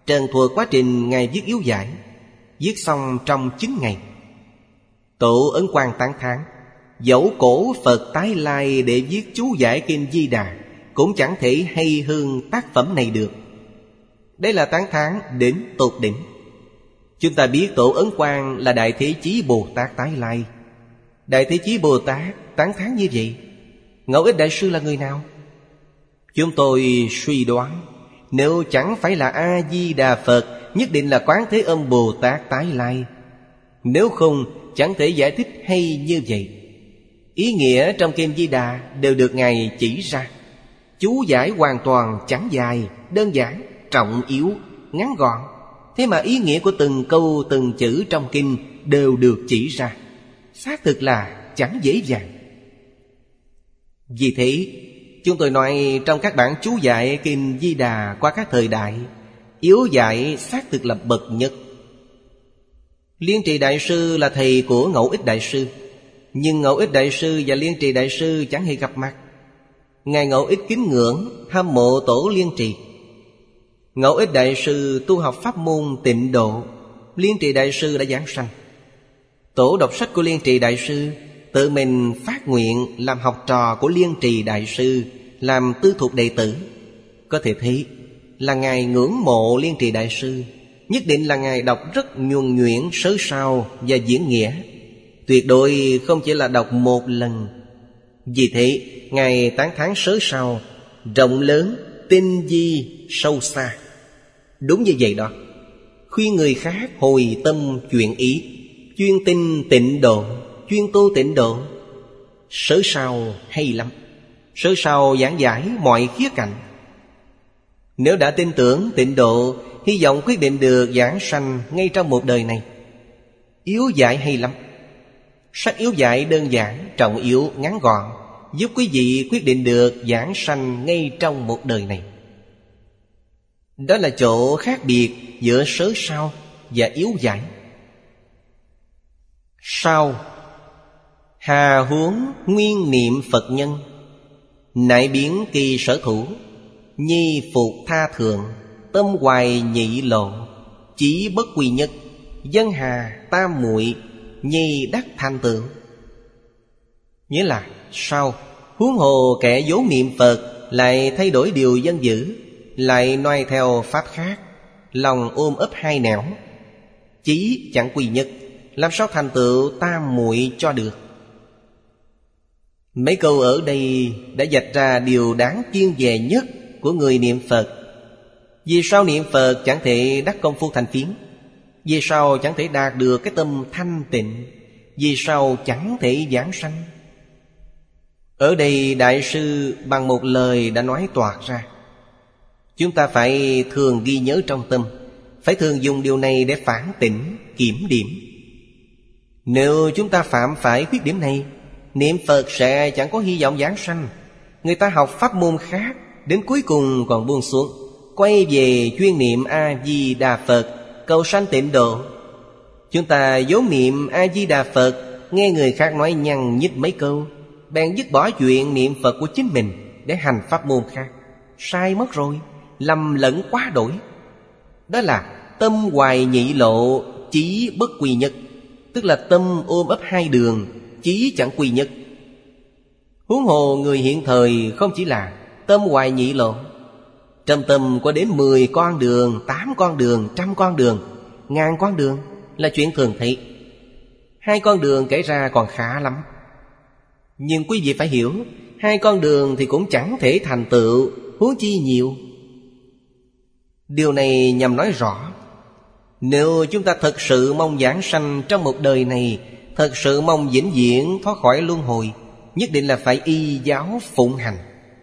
trần thuộc quá trình Ngài viết yếu giải, viết xong trong 9 ngày. Tổ Ấn Quang tán thán, dẫu cổ Phật tái lai để viết chú giải kinh Di Đà, cũng chẳng thể hay hơn tác phẩm này được. Đây là tán thán đến tột đỉnh. Chúng ta biết Tổ Ấn Quang là Đại Thế Chí Bồ Tát tái lai. Đại Thế Chí Bồ Tát tán thán như vậy. Ngẫu Ích Đại Sư là người nào? Chúng tôi suy đoán, nếu chẳng phải là A-di-đà Phật, nhất định là Quán Thế Âm Bồ Tát tái lai. Nếu không, chẳng thể giải thích hay như vậy. Ý nghĩa trong kinh Di Đà đều được Ngài chỉ ra. Chú giải hoàn toàn chẳng dài, đơn giản, trọng yếu, ngắn gọn. Thế mà ý nghĩa của từng câu từng chữ trong kinh đều được chỉ ra. Xác thực là chẳng dễ dàng. Vì thế, chúng tôi nói trong các bản chú giải kinh Di Đà qua các thời đại, yếu giải xác thực là bậc nhất. Liên Trì Đại Sư là thầy của Ngẫu Ích Đại Sư, nhưng Ngẫu Ích Đại Sư và Liên Trì Đại Sư chẳng hề gặp mặt. Ngài Ngẫu Ích kính ngưỡng, hâm mộ Tổ Liên Trì. Ngẫu Ích Đại Sư tu học pháp môn Tịnh Độ, Liên Trì Đại Sư đã giảng sanh. Tổ đọc sách của Liên Trì Đại Sư, tự mình phát nguyện làm học trò của Liên Trì Đại Sư, làm tư thục đệ tử. Có thể thấy là Ngài ngưỡng mộ Liên Trì Đại Sư. Nhất định là Ngài đọc rất nhuần nhuyễn sớ sao và diễn nghĩa, tuyệt đối không chỉ là đọc một lần. Vì thế Ngài tán thán sớ sao, rộng lớn, tinh vi, sâu xa. Đúng như vậy đó. Khuyên người khác hồi tâm chuyển ý, chuyên tinh tịnh độ, chuyên tu tịnh độ. Sớ sao hay lắm. Sớ sao giảng giải mọi khía cạnh. Nếu đã tin tưởng tịnh độ, hy vọng quyết định được giảng sanh ngay trong một đời này. Yếu giải hay lắm. Sách yếu giải đơn giản, trọng yếu, ngắn gọn, giúp quý vị quyết định được giảng sanh ngay trong một đời này. Đó là chỗ khác biệt giữa sớ sao và yếu giải. Sao hà huống nguyên niệm Phật nhân, nại biến kỳ sở thủ, nhi phục tha thượng, tâm hoài nhị lộ, chí bất quy nhất, dân hà tam muội, nhi đắc thành tựu. Nghĩa là sao? Huống hồ kẻ vốn niệm Phật lại thay đổi điều dân dữ, lại noi theo pháp khác, lòng ôm ấp hai nẻo, chí chẳng quy nhất, làm sao thành tựu tam muội cho được? Mấy câu ở đây đã vạch ra điều đáng kiêng dè nhất của người niệm Phật. Vì sao niệm Phật chẳng thể đắc công phu thành phiến? Vì sao chẳng thể đạt được cái tâm thanh tịnh? Vì sao chẳng thể giảng sanh? Ở đây Đại sư bằng một lời đã nói toạc ra. Chúng ta phải thường ghi nhớ trong tâm, phải thường dùng điều này để phản tỉnh, kiểm điểm. Nếu chúng ta phạm phải khuyết điểm này, niệm Phật sẽ chẳng có hy vọng giảng sanh. Người ta học pháp môn khác, đến cuối cùng còn buông xuống, quay về chuyên niệm A-di-đà Phật, cầu sanh tịnh độ. Chúng ta vốn niệm A-di-đà Phật, nghe người khác nói nhăn nhít mấy câu, bèn dứt bỏ chuyện niệm Phật của chính mình để hành pháp môn khác. Sai mất rồi, lầm lẫn quá đổi. Đó là tâm hoài nhị lộ, chí bất quy nhất. Tức là tâm ôm ấp hai đường, chí chẳng quy nhất. Huống hồ người hiện thời không chỉ là tâm hoài nhị lộ. Trong tâm có đến 10 con đường, 8 con đường, 100 con đường, 1000 con đường là chuyện thường thấy. 2 con đường kể ra còn khá lắm. Nhưng quý vị phải hiểu, 2 con đường thì cũng chẳng thể thành tựu, huống chi nhiều. Điều này nhằm nói rõ, nếu chúng ta thật sự mong giảng sanh trong một đời này, thật sự mong vĩnh viễn thoát khỏi luân hồi, nhất định là phải y giáo phụng hành.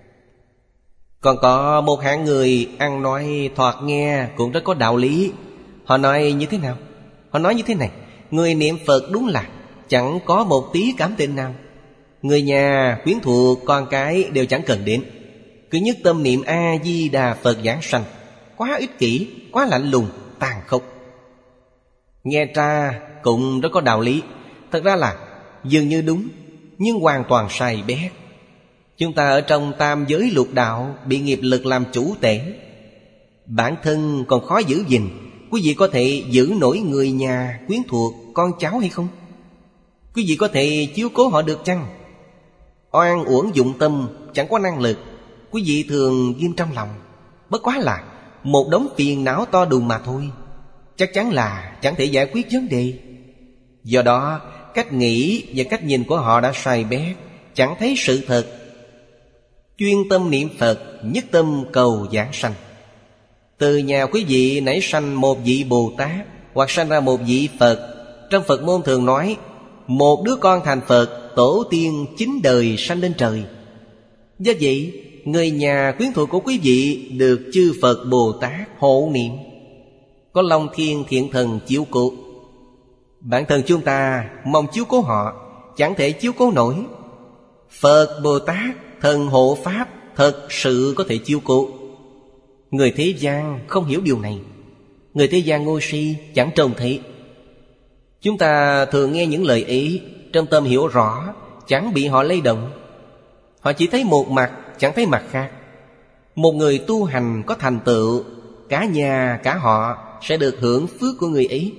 Còn có một hạng người ăn nói thoạt nghe cũng rất có đạo lý. Họ nói như thế nào? Họ nói như thế này: người niệm Phật đúng là chẳng có một tí cảm tình nào. Người nhà, quyến thuộc, con cái đều chẳng cần đến, cứ nhất tâm niệm A-di-đà Phật giảng sanh. Quá ích kỷ, quá lạnh lùng, tàn khốc. Nghe ra cũng rất có đạo lý. Thật ra là dường như đúng, nhưng hoàn toàn sai bét. Chúng ta ở trong tam giới lục đạo bị nghiệp lực làm chủ tể. Bản thân còn khó giữ gìn, quý vị có thể giữ nổi người nhà, quyến thuộc, con cháu hay không? Quý vị có thể chiếu cố họ được chăng? Oan uổng dụng tâm, chẳng có năng lực, quý vị thường ghim trong lòng. Bất quá là một đống phiền não to đùng mà thôi, chắc chắn là chẳng thể giải quyết vấn đề. Do đó, cách nghĩ và cách nhìn của họ đã sai bét, chẳng thấy sự thật. Chuyên tâm niệm Phật, nhất tâm cầu giảng sanh. Từ nhà quý vị nảy sanh một vị Bồ Tát, hoặc sanh ra một vị Phật. Trong Phật môn thường nói, một đứa con thành Phật, tổ tiên 9 đời sanh lên trời. Do vậy, người nhà quyến thuộc của quý vị được chư Phật Bồ Tát hộ niệm, có Long Thiên Thiện Thần chiếu cố. Bản thân chúng ta mong chiếu cố họ, chẳng thể chiếu cố nổi. Phật Bồ Tát, thần hộ Pháp thật sự có thể chiếu cố. Người thế gian không hiểu điều này. Người thế gian ngu si, chẳng trông thấy. Chúng ta thường nghe những lời ấy, trong tâm hiểu rõ, chẳng bị họ lay động. Họ chỉ thấy một mặt, chẳng thấy mặt khác. Một người tu hành có thành tựu, cả nhà cả họ sẽ được hưởng phước của người ấy.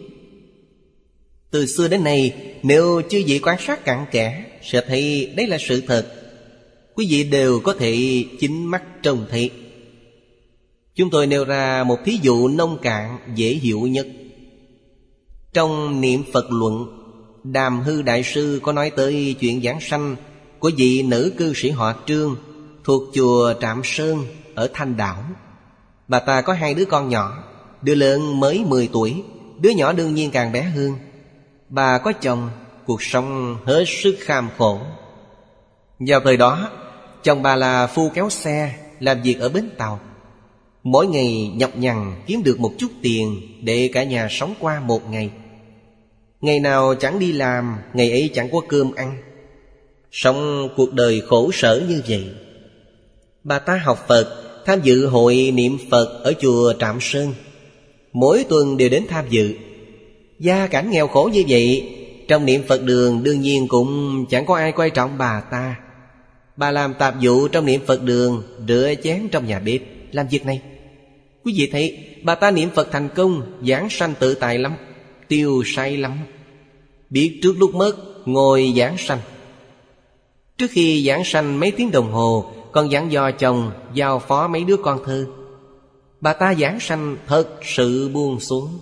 Từ xưa đến nay, nếu chư vị quan sát cặn kẽ, sẽ thấy đấy là sự thật. Quý vị đều có thể chính mắt trông thấy. Chúng tôi nêu ra một thí dụ nông cạn dễ hiểu nhất. Trong Niệm Phật Luận, Đàm Hư Đại Sư có nói tới chuyện giảng sanh của vị nữ cư sĩ họ Trương thuộc chùa Trạm Sơn ở Thanh Đảo. Bà ta có 2 đứa con nhỏ, đứa lớn mới 10 tuổi, đứa nhỏ đương nhiên càng bé hơn. Bà có chồng, cuộc sống hết sức kham khổ. Vào thời đó, chồng bà là phu kéo xe, làm việc ở bến tàu. Mỗi ngày nhọc nhằn kiếm được một chút tiền để cả nhà sống qua một ngày. Ngày nào chẳng đi làm, ngày ấy chẳng có cơm ăn. Sống cuộc đời khổ sở như vậy. Bà ta học Phật, tham dự hội niệm Phật ở chùa Trạm Sơn. Mỗi tuần đều đến tham dự. Gia cảnh nghèo khổ như vậy, trong niệm Phật đường đương nhiên cũng chẳng có ai coi trọng bà ta. Bà làm tạp vụ trong niệm Phật đường, rửa chén trong nhà bếp, làm việc này. Quý vị thấy bà ta niệm Phật thành công, giảng sanh tự tại lắm, tiêu say lắm. Biết trước lúc mất, ngồi giảng sanh. Trước khi giảng sanh mấy tiếng đồng hồ, còn dặn dò chồng giao phó mấy đứa con thơ. Bà ta giảng sanh thật sự buông xuống.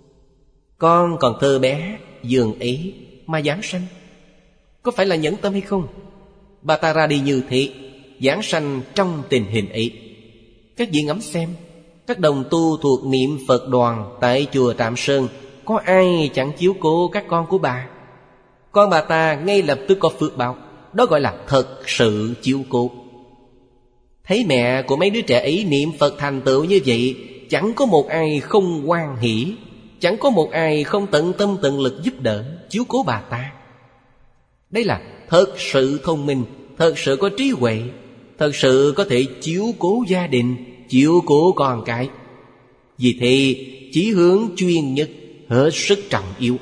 Con còn thơ bé, giường ấy mà giảng sanh, có phải là nhẫn tâm hay không? Bà ta ra đi như thế, giảng sanh trong tình hình ấy. Các vị ngẫm xem, các đồng tu thuộc niệm Phật đoàn tại chùa Trạm Sơn, có ai chẳng chiếu cố các con của bà? Con bà ta ngay lập tức có phước báo. Đó gọi là thật sự chiếu cố. Thấy mẹ của mấy đứa trẻ ấy niệm Phật thành tựu như vậy, chẳng có một ai không hoan hỷ, chẳng có một ai không tận tâm tận lực giúp đỡ, chiếu cố bà ta. Đây là thật sự thông minh, thật sự có trí huệ, thật sự có thể chiếu cố gia đình, chiếu cố con cái. Vì thế, chí hướng chuyên nhất hết sức trọng yếu.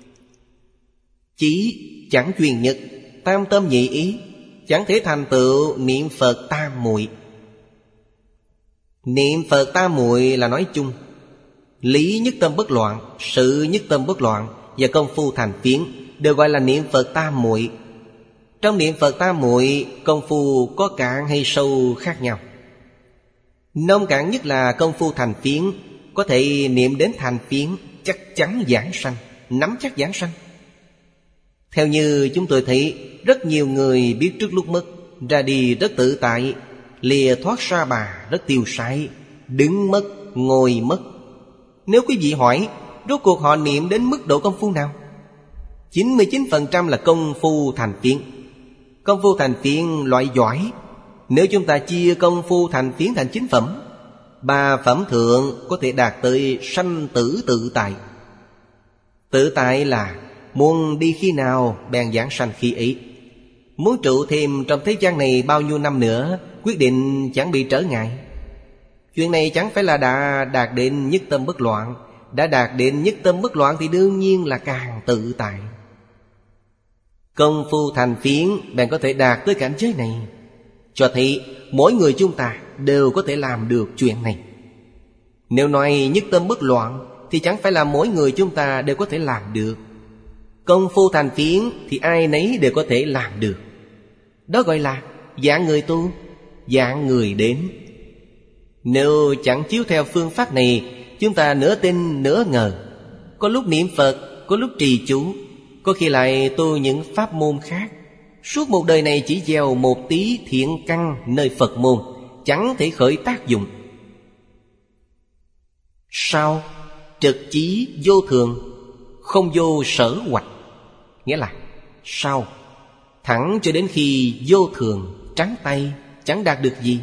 Chí chẳng chuyên nhất, tam tâm nhị ý, chẳng thể thành tựu niệm Phật tam muội. Niệm Phật tam muội là nói chung. Lý nhất tâm bất loạn, sự nhất tâm bất loạn và công phu thành phiến đều gọi là niệm Phật tam muội. Trong niệm Phật tam muội, công phu có cạn hay sâu khác nhau. Nông cạn nhất là công phu thành phiến, có thể niệm đến thành phiến, chắc chắn giảng sanh, nắm chắc giảng sanh. Theo như chúng tôi thấy, rất nhiều người biết trước lúc mất, ra đi rất tự tại, lìa thoát sa bà rất tiêu sái, đứng mất, ngồi mất. Nếu quý vị hỏi, rốt cuộc họ niệm đến mức độ công phu nào? 99% là công phu thành phiến. Công phu thành phiến loại giỏi. Nếu chúng ta chia công phu thành phiến thành 9 phẩm, 3 phẩm thượng có thể đạt tới sanh tử tự tại. Tự tại là muốn đi khi nào bèn giảng sanh khi ấy. Muốn trụ thêm trong thế gian này bao nhiêu năm nữa, quyết định chẳng bị trở ngại. Chuyện này chẳng phải là đã đạt đến nhất tâm bất loạn. Đã đạt đến nhất tâm bất loạn thì đương nhiên là càng tự tại. Công phu thành phiến bèn có thể đạt tới cảnh giới này, cho thấy mỗi người chúng ta đều có thể làm được chuyện này. Nếu nói nhất tâm bất loạn thì chẳng phải là mỗi người chúng ta đều có thể làm được. Công phu thành phiến thì ai nấy đều có thể làm được. Đó gọi là dạng người tu, dạng người đến. Nếu chẳng chiếu theo phương pháp này, chúng ta nửa tin nửa ngờ. Có lúc niệm Phật, có lúc trì chú, có khi lại tu những pháp môn khác. Suốt một đời này chỉ gieo một tí thiện căn nơi Phật môn, chẳng thể khởi tác dụng. Sao? Trực chí vô thường, không vô sở hoạch. Nghĩa là sao? Thẳng cho đến khi vô thường, trắng tay, chẳng đạt được gì.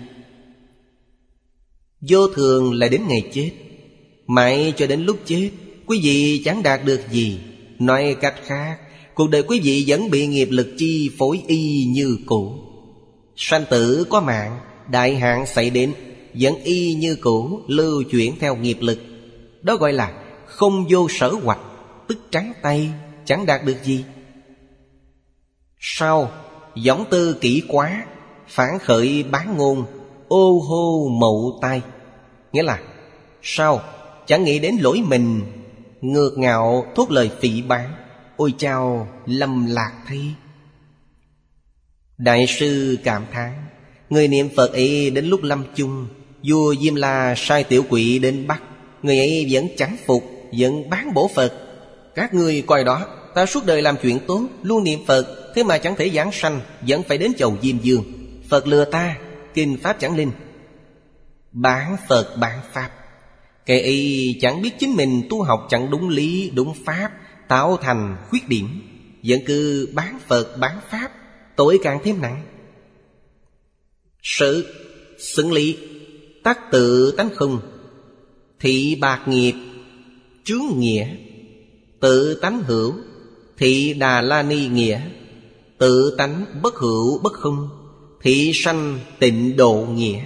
Vô thường là đến ngày chết. Mãi cho đến lúc chết, quý vị chẳng đạt được gì. Nói cách khác, cuộc đời quý vị vẫn bị nghiệp lực chi phối y như cũ. Sanh tử có mạng, đại hạn xảy đến, vẫn y như cũ, lưu chuyển theo nghiệp lực. Đó gọi là không vô sở hoạch, tức trắng tay, chẳng đạt được gì. Sau, võng tư kỹ quá, phản khởi bán ngôn, ô hô mậu tai. Nghĩa là sau, chẳng nghĩ đến lỗi mình, ngược ngạo thốt lời phỉ báng. Ôi chao, lầm lạc thay. Đại sư cảm thán, người niệm Phật ấy đến lúc lâm chung, vua Diêm La sai tiểu quỷ đến bắt, người ấy vẫn chẳng phục, vẫn bán bổ Phật. Các ngươi coi đó, ta suốt đời làm chuyện tốt, luôn niệm Phật, thế mà chẳng thể giảng sanh, vẫn phải đến chầu Diêm Dương. Phật lừa ta, kinh pháp chẳng linh. Bán Phật bán pháp. Kẻ ấy chẳng biết chính mình tu học chẳng đúng lý, đúng pháp, tạo thành khuyết điểm, vẫn cứ bán Phật bán pháp, tội càng thêm nặng. Sự xứng lý, tắc tự tánh không, thị bạc nghiệp, chướng nghĩa, tự tánh hữu, thị Đà La Ni nghĩa, tự tánh bất hữu bất không, thị sanh tịnh độ nghĩa.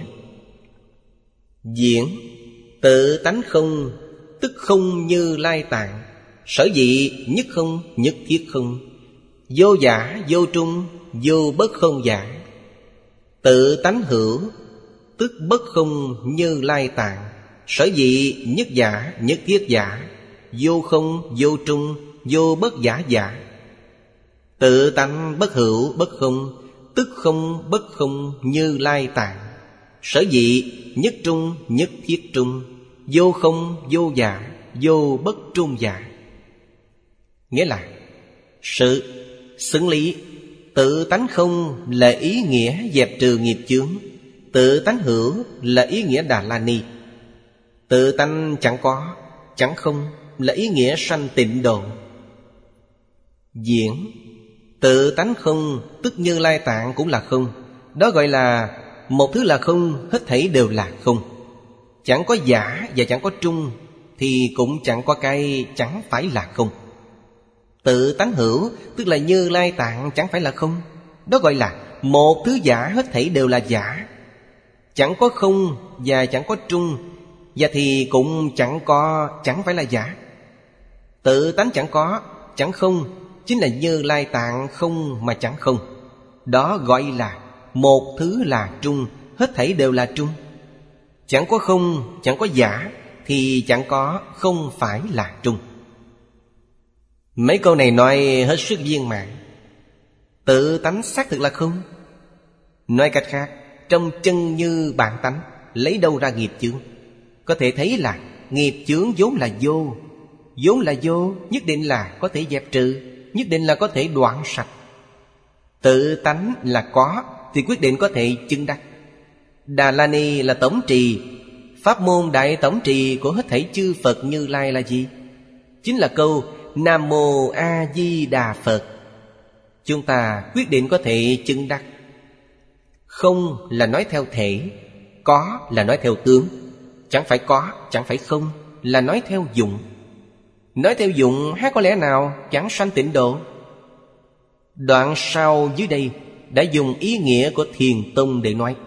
Diễn tự tánh không, tức không Như Lai Tạng, sở dĩ nhất không nhất thiết không, vô giả vô trung vô bất không giả. Tự tánh hữu, tức bất không Như Lai Tạng, sở dĩ nhất giả nhất thiết giả, vô không vô trung vô bất giả giả. Tự tánh bất hữu bất không, tức không bất không Như Lai Tạng, sở dĩ nhất trung nhất thiết trung, vô không vô giả vô bất trung giả. Nghĩa là sự xứng lý. Tự tánh không là ý nghĩa dẹp trừ nghiệp chướng, tự tánh hữu là ý nghĩa Đà La Ni. Tự tánh chẳng có, chẳng không là ý nghĩa sanh tịnh độ. Diễn tự tánh không, tức Như Lai Tạng cũng là không. Đó gọi là một thứ là không, hết thảy đều là không. Chẳng có giả và chẳng có trung, thì cũng chẳng có cái chẳng phải là không. Tự tánh hữu, tức là Như Lai Tạng chẳng phải là không. Đó gọi là một thứ giả, hết thảy đều là giả. Chẳng có không và chẳng có trung, và thì cũng chẳng có chẳng phải là giả. Tự tánh chẳng có, chẳng không, chính là Như Lai Tạng không mà chẳng không. Đó gọi là một thứ là trung, hết thảy đều là trung. Chẳng có không, chẳng có giả, thì chẳng có không phải là trung. Mấy câu này nói hết sức viên mãn. Tự tánh xác thực là không. Nói cách khác, trong chân như bản tánh, lấy đâu ra nghiệp chướng? Có thể thấy là nghiệp chướng vốn là vô. Vốn là vô, nhất định là có thể dẹp trừ, nhất định là có thể đoạn sạch. Tự tánh là có, thì quyết định có thể chứng đắc. Đà La Ni là tổng trì. Pháp môn đại tổng trì của hết thảy chư Phật Như Lai là gì? Chính là câu Nam Mô A Di Đà Phật. Chúng ta quyết định có thể chứng đắc. Không là nói theo thể, có là nói theo tướng. Chẳng phải có, chẳng phải không, là nói theo dụng. Nói theo dụng há có lẽ nào chẳng sanh tịnh độ. Đoạn sau dưới đây đã dùng ý nghĩa của Thiền Tông để nói.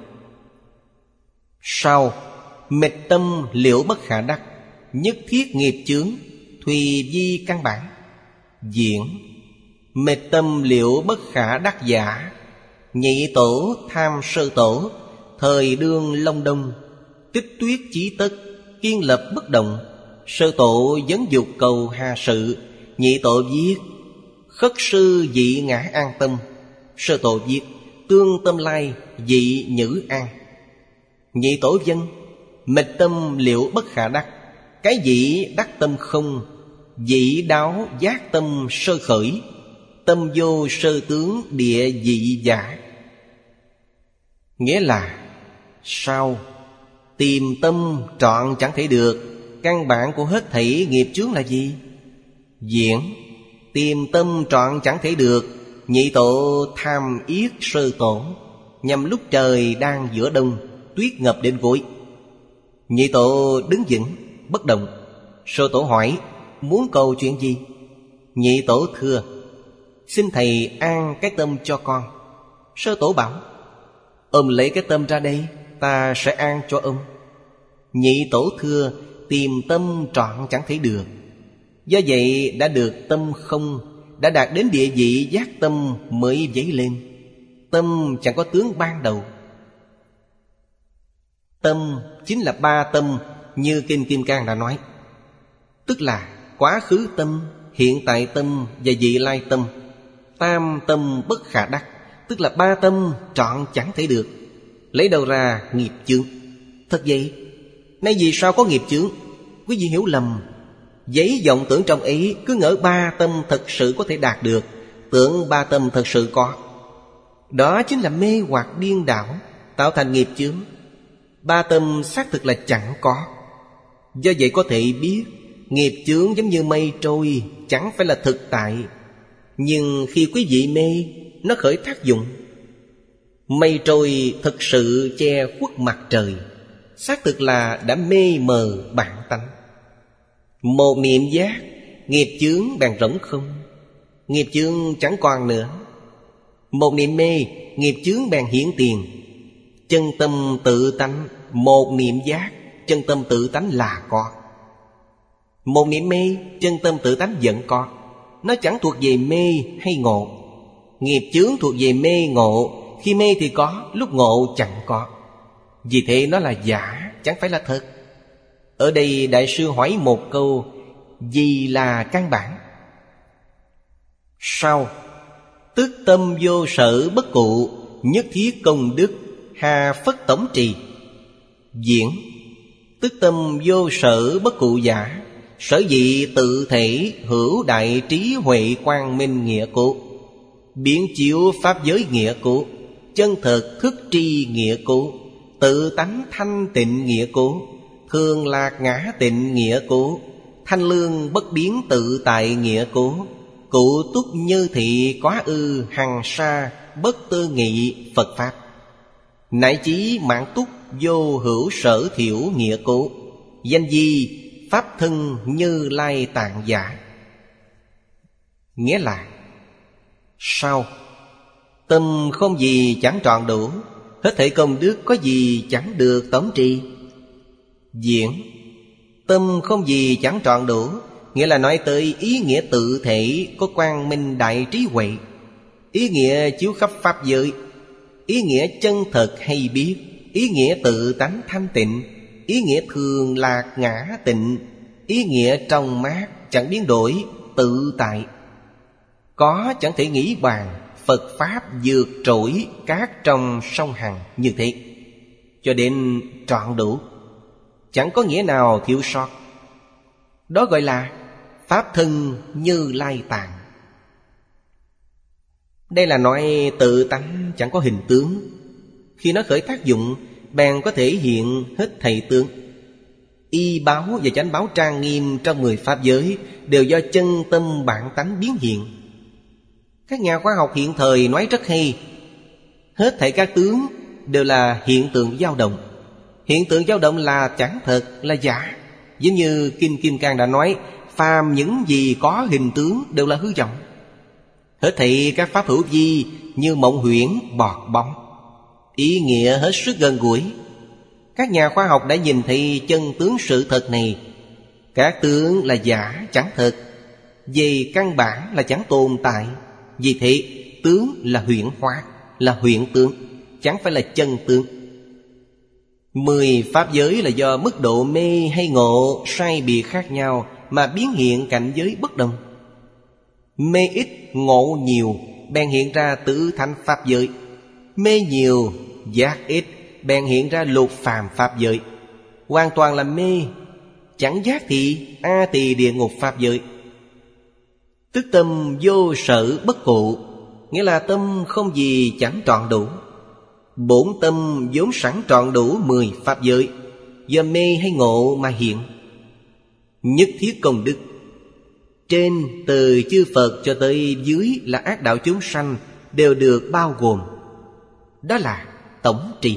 Sau, mịch tâm liễu bất khả đắc, nhất thiết nghiệp chướng, thùy vi căn bản. Diễn mịch tâm liễu bất khả đắc giả, nhị tổ tham sơ tổ, thời đương Long Đông, tích tuyết chí tất, kiên lập bất động. Sơ tổ vấn dục cầu hà sự. Nhị tổ viết khất sư dị ngã an tâm. Sơ tổ viết tương tâm lai dị nhữ an. Nhị tổ vân mịch tâm liệu bất khả đắc. Cái dị đắc tâm không. Dị đáo giác tâm sơ khởi. Tâm vô sơ tướng địa dị giả. Nghĩa là sao? Tìm tâm trọn chẳng thể được. Căn bản của hết thảy nghiệp chướng là gì? Diễn. Tìm tâm trọn chẳng thể được. Nhị tổ tham yết sơ tổ. Nhằm lúc trời đang giữa đông, tuyết ngập đến gối. Nhị tổ đứng vững bất động. Sơ tổ hỏi muốn cầu chuyện gì? Nhị tổ thưa xin thầy an cái tâm cho con. Sơ tổ bảo ông lấy cái tâm ra đây, ta sẽ an cho ông. Nhị tổ thưa tìm tâm trọn chẳng thể được. Do vậy đã được tâm không, đã đạt đến địa vị giác tâm mới dấy lên. Tâm chẳng có tướng ban đầu. Tâm chính là ba tâm như Kinh Kim Cang đã nói. Tức là quá khứ tâm, hiện tại tâm và vị lai tâm. Tam tâm bất khả đắc, tức là ba tâm trọn chẳng thể được. Lấy đâu ra nghiệp chướng? Thật vậy, nay vì sao có nghiệp chướng? Quý vị hiểu lầm. Giấy vọng tưởng trong ấy cứ ngỡ ba tâm thật sự có thể đạt được, tưởng ba tâm thật sự có. Đó chính là mê hoặc điên đảo, tạo thành nghiệp chướng. Ba tâm xác thực là chẳng có. Do vậy có thể biết nghiệp chướng giống như mây trôi, chẳng phải là thực tại. Nhưng khi quý vị mê, nó khởi tác dụng. Mây trôi thực sự che khuất mặt trời, xác thực là đã mê mờ bản tánh. Một niệm giác, nghiệp chướng bèn rỗng không. Nghiệp chướng chẳng còn nữa. Một niệm mê, nghiệp chướng bèn hiển tiền. Chân tâm tự tánh, một niệm giác, chân tâm tự tánh là có. Một niệm mê, chân tâm tự tánh vẫn có. Nó chẳng thuộc về mê hay ngộ. Nghiệp chướng thuộc về mê ngộ. Khi mê thì có, lúc ngộ chẳng có. Vì thế nó là giả, chẳng phải là thật. Ở đây Đại sư hỏi một câu: gì là căn bản? Sau: tức tâm vô sở bất cụ, nhất thiết công đức, hà phất tổng trì. Diễn: tức tâm vô sở bất cụ giả, sở dĩ tự thể hữu đại trí huệ quang minh nghĩa cố, biến chiếu pháp giới nghĩa cố, chân thật thức tri nghĩa cố, tự tánh thanh tịnh nghĩa cố, thường lạc ngã tịnh nghĩa cố, thanh lương bất biến tự tại nghĩa cố, cụ túc như thị quá ư hằng sa bất tư nghị Phật Pháp, nại chí mãn túc vô hữu sở thiểu nghĩa cố, danh di pháp thân Như Lai tạng giả. Nghĩa là sao? Tâm không gì chẳng trọn đủ, hết thảy công đức có gì chẳng được tổng trì. Diễn: tâm không gì chẳng trọn đủ, nghĩa là nói tới ý nghĩa tự thể có quang minh đại trí huệ, ý nghĩa chiếu khắp pháp giới, ý nghĩa chân thật hay biết, ý nghĩa tự tánh thanh tịnh, ý nghĩa thường lạc ngã tịnh, ý nghĩa trong mát chẳng biến đổi, tự tại. Có chẳng thể nghĩ bàn, Phật Pháp vượt trội cát trong sông Hằng như thế, cho đến trọn đủ, chẳng có nghĩa nào thiếu sót. Đó gọi là Pháp thân Như Lai tạng. Đây là nói tự tánh chẳng có hình tướng. Khi nó khởi tác dụng, bèn có thể hiện hết thảy tướng. Y báo và chánh báo trang nghiêm trong 10 pháp giới đều do chân tâm bản tánh biến hiện. Các nhà khoa học hiện thời nói rất hay, hết thảy các tướng đều là hiện tượng dao động. Hiện tượng dao động là chẳng thật, là giả. Giống như Kinh Kim Cang đã nói, phàm những gì có hình tướng đều là hư vọng. Hết thảy các pháp hữu vi như mộng huyễn, bọt bóng. Ý nghĩa hết sức gần gũi. Các nhà khoa học đã nhìn thấy chân tướng sự thật này. Các tướng là giả, chẳng thật. Về căn bản là chẳng tồn tại. Vì thế tướng là huyễn hóa, là huyễn tướng, chẳng phải là chân tướng. 10 pháp giới là do mức độ mê hay ngộ sai biệt khác nhau mà biến hiện cảnh giới bất đồng. Mê ít ngộ nhiều bèn hiện ra tự thành pháp giới. Mê nhiều giác ít bèn hiện ra lục phàm pháp giới. Hoàn toàn là mê, chẳng giác thì a tỳ địa ngục pháp giới. Tức tâm vô sở bất cụ, nghĩa là tâm không gì chẳng trọn đủ. Bổn tâm vốn sẵn trọn đủ 10 pháp giới, do mê hay ngộ mà hiện. Nhất thiết công đức, trên từ chư Phật cho tới dưới là ác đạo chúng sanh đều được bao gồm. Đó là tổng trì.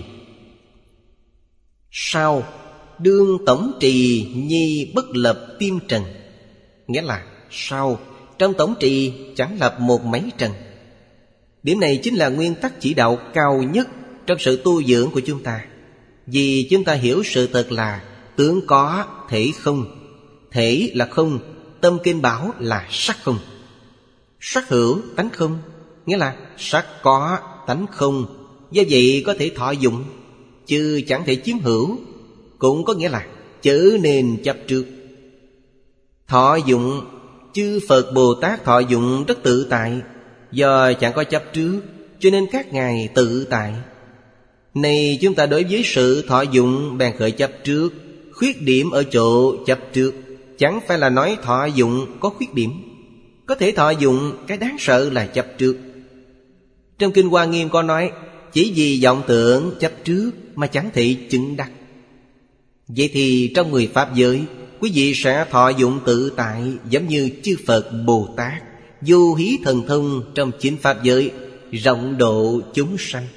Sau đương tổng trì nhi bất lập tiên trần, nghĩa là sau trong tổng trì chẳng lập một mấy trần. Điểm này chính là nguyên tắc chỉ đạo cao nhất trong sự tu dưỡng của chúng ta. Vì chúng ta hiểu sự thật là tướng có, thể không. Thể là không, tâm kinh bảo là sắc không. Sắc hữu, tánh không, nghĩa là sắc có, tánh không. Do vậy có thể thọ dụng, chứ chẳng thể chiếm hữu. Cũng có nghĩa là chớ nên chấp trước. Thọ dụng, chư Phật Bồ Tát thọ dụng rất tự tại. Do chẳng có chấp trước cho nên các ngài tự tại. Này chúng ta đối với sự thọ dụng bèn khởi chấp trước. Khuyết điểm ở chỗ chấp trước, chẳng phải là nói thọ dụng có khuyết điểm. Có thể thọ dụng, cái đáng sợ là chấp trước. Trong Kinh Hoa Nghiêm có nói, chỉ vì vọng tưởng chấp trước mà chẳng thể chứng đắc. Vậy thì trong 10 pháp giới, quý vị sẽ thọ dụng tự tại, giống như chư Phật Bồ Tát vô hí thần thông trong 9 pháp giới, rộng độ chúng sanh.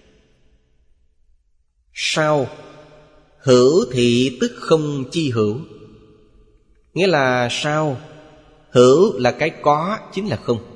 Sau hữu thị tức không chi hữu, nghĩa là sao? Hữu là cái có, chính là không.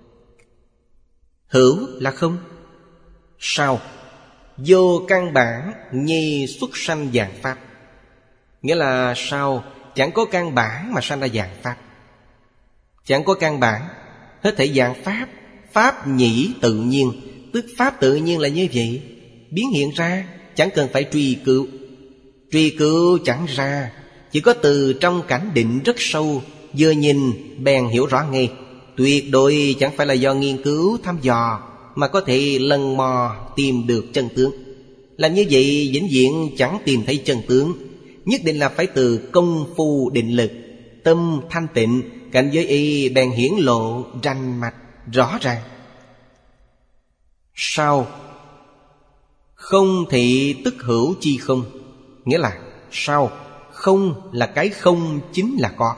Hữu là không. Sao? Vô căn bản nhi xuất sanh vạn pháp, nghĩa là sao? Chẳng có căn bản mà sanh ra vạn pháp. Chẳng có căn bản, hết thảy vạn pháp. Pháp nhĩ tự nhiên, tức pháp tự nhiên là như vậy, biến hiện ra, chẳng cần phải truy cứu. Truy cứu chẳng ra, chỉ có từ trong cảnh định rất sâu, vừa nhìn bèn hiểu rõ ngay. Tuyệt đối chẳng phải là do nghiên cứu thăm dò mà có thể lần mò tìm được chân tướng. Làm như vậy vĩnh viễn chẳng tìm thấy chân tướng. Nhất định là phải từ công phu định lực, tâm thanh tịnh, cảnh giới y bèn hiển lộ rành mạch rõ ràng. Sau không thị tức hữu chi không, nghĩa là sau không là cái không chính là có.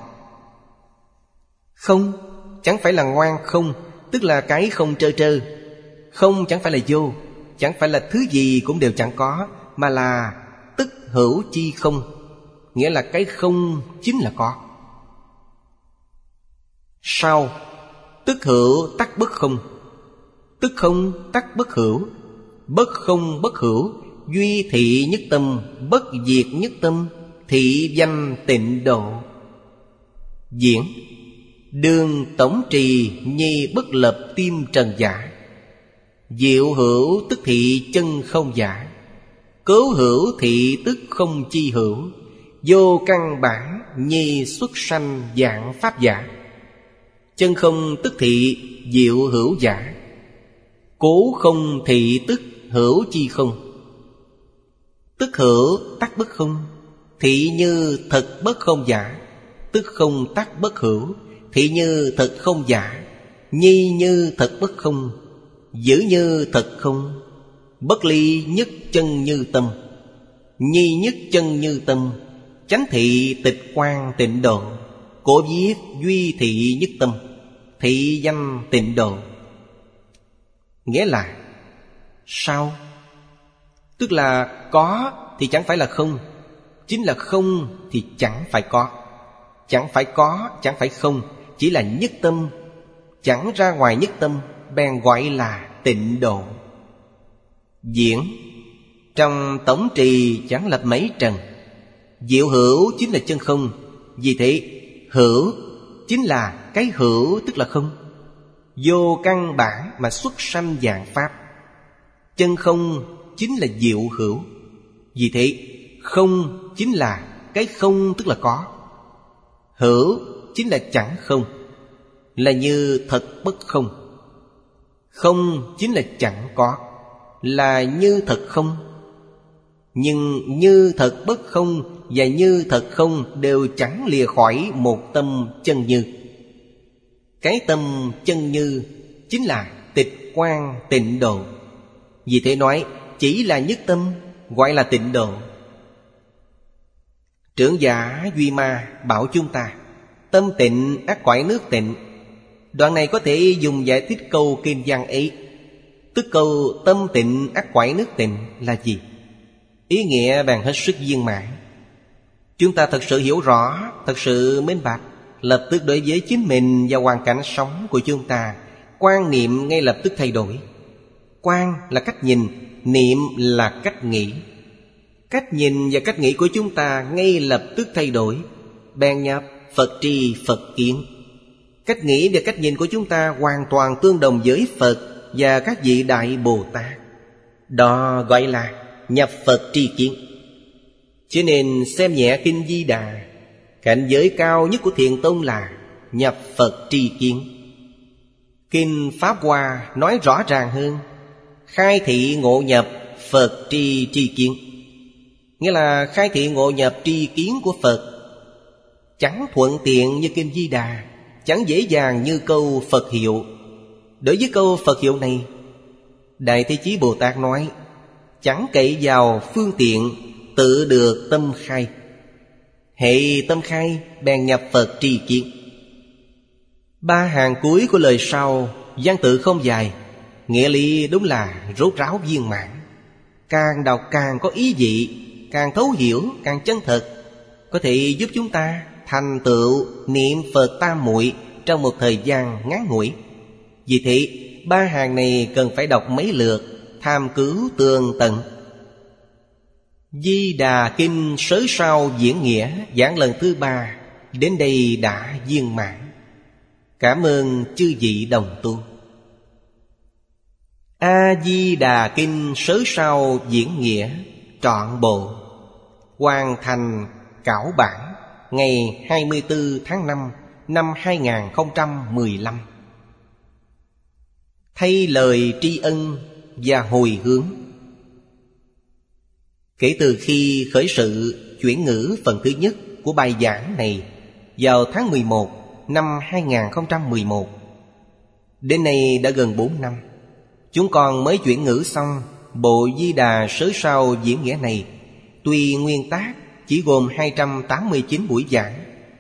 Không chẳng phải là ngoan không, tức là cái không trơ trơ. Không chẳng phải là vô, chẳng phải là thứ gì cũng đều chẳng có, mà là tức hữu chi không, nghĩa là cái không chính là có. Sau tức hữu tắc bất không, tức không tắc bất hữu. Bất không bất hữu, duy thị nhất tâm, bất diệt nhất tâm, thị danh tịnh độ. Diễn đương tổng trì nhi bất lập tim trần giả. Diệu hữu tức thị chân không giả. Cấu hữu thị tức không chi hữu. Vô căn bản nhi xuất sanh dạng pháp giả. Chân không tức thị diệu hữu giả. Cố không thị tức hữu chi không. Tức hữu tắc bất không, thị như thật bất không giả. Tức không tắc bất hữu, thị như thật không giả. Nhi như thật bất không, giữ như thật không. Bất ly nhất chân như tâm, nhi nhất chân như tâm. Chánh thị tịch quan tịnh độ. Cổ viết duy thị nhất tâm, thị danh tịnh độ. Nghĩa là sao? Tức là có thì chẳng phải là không, chính là không thì chẳng phải có. Chẳng phải có, chẳng phải không, chỉ là nhất tâm, chẳng ra ngoài nhất tâm, bèn gọi là tịnh độ. Diễn trong tổng trì chẳng lập mấy trần. Diệu hữu chính là chân không. Vì thế hữu chính là cái hữu, tức là không. Vô căn bản mà xuất sanh vạn pháp. Chân không chính là diệu hữu. Vì thế không chính là cái không, tức là có. Hữu chính là chẳng không, là như thật bất không. Không chính là chẳng có, là như thật không. Nhưng như thật bất không và như thật không đều chẳng lìa khỏi một tâm chân như. Cái tâm chân như chính là tịch quan tịnh độ. Vì thế nói chỉ là nhất tâm gọi là tịnh độ. Trưởng giả Duy Ma bảo chúng ta tâm tịnh ắt cõi nước tịnh. Đoạn này có thể dùng giải thích câu kinh văn ấy. Tức câu tâm tịnh ắt cõi nước tịnh là gì? Ý nghĩa bèn hết sức viên mãn. Chúng ta thật sự hiểu rõ, thật sự minh bạch, lập tức đối với chính mình và hoàn cảnh sống của chúng ta, quan niệm ngay lập tức thay đổi. Quan là cách nhìn, niệm là cách nghĩ. Cách nhìn và cách nghĩ của chúng ta ngay lập tức thay đổi, bèn nhập Phật tri Phật kiến. Cách nghĩ và cách nhìn của chúng ta hoàn toàn tương đồng với Phật và các vị Đại Bồ Tát. Đó gọi là nhập Phật tri kiến. Cho nên xem nhẹ Kinh Di Đà, cảnh giới cao nhất của Thiền Tông là nhập Phật tri kiến. Kinh Pháp Hoa nói rõ ràng hơn, khai thị ngộ nhập Phật tri tri kiến. Nghĩa là khai thị ngộ nhập tri kiến của Phật. Chẳng thuận tiện như Kinh Di Đà, chẳng dễ dàng như câu Phật hiệu. Đối với câu Phật hiệu này, Đại Thế Chí Bồ Tát nói chẳng cậy vào phương tiện, tự được tâm khai. Hệ tâm khai bèn nhập Phật tri kiến. 3 hàng cuối của lời sau văn tự không dài, nghĩa lý đúng là rốt ráo viên mãn. Càng đọc càng có ý vị, càng thấu hiểu, càng chân thật, có thể giúp chúng ta thành tựu niệm Phật tam muội trong một thời gian ngắn ngủi. Vì thế 3 hàng này cần phải đọc mấy lượt, tham cứu tường tận. Di Đà Kinh sớ sau diễn nghĩa giảng lần thứ 3 đến đây đã viên mãn. Cảm ơn chư vị đồng tu. A Di Đà Kinh sớ sau diễn nghĩa trọn bộ hoàn thành cảo bản ngày 24 tháng 5 năm 2015. Thay lời tri ân và hồi hướng. Kể từ khi khởi sự chuyển ngữ phần thứ nhất của bài giảng này vào tháng 11 năm 2011, đến nay đã gần 4 năm. Chúng con mới chuyển ngữ xong bộ Di Đà sớ sau diễn nghĩa này. Tuy nguyên tác chỉ gồm 289 buổi giảng.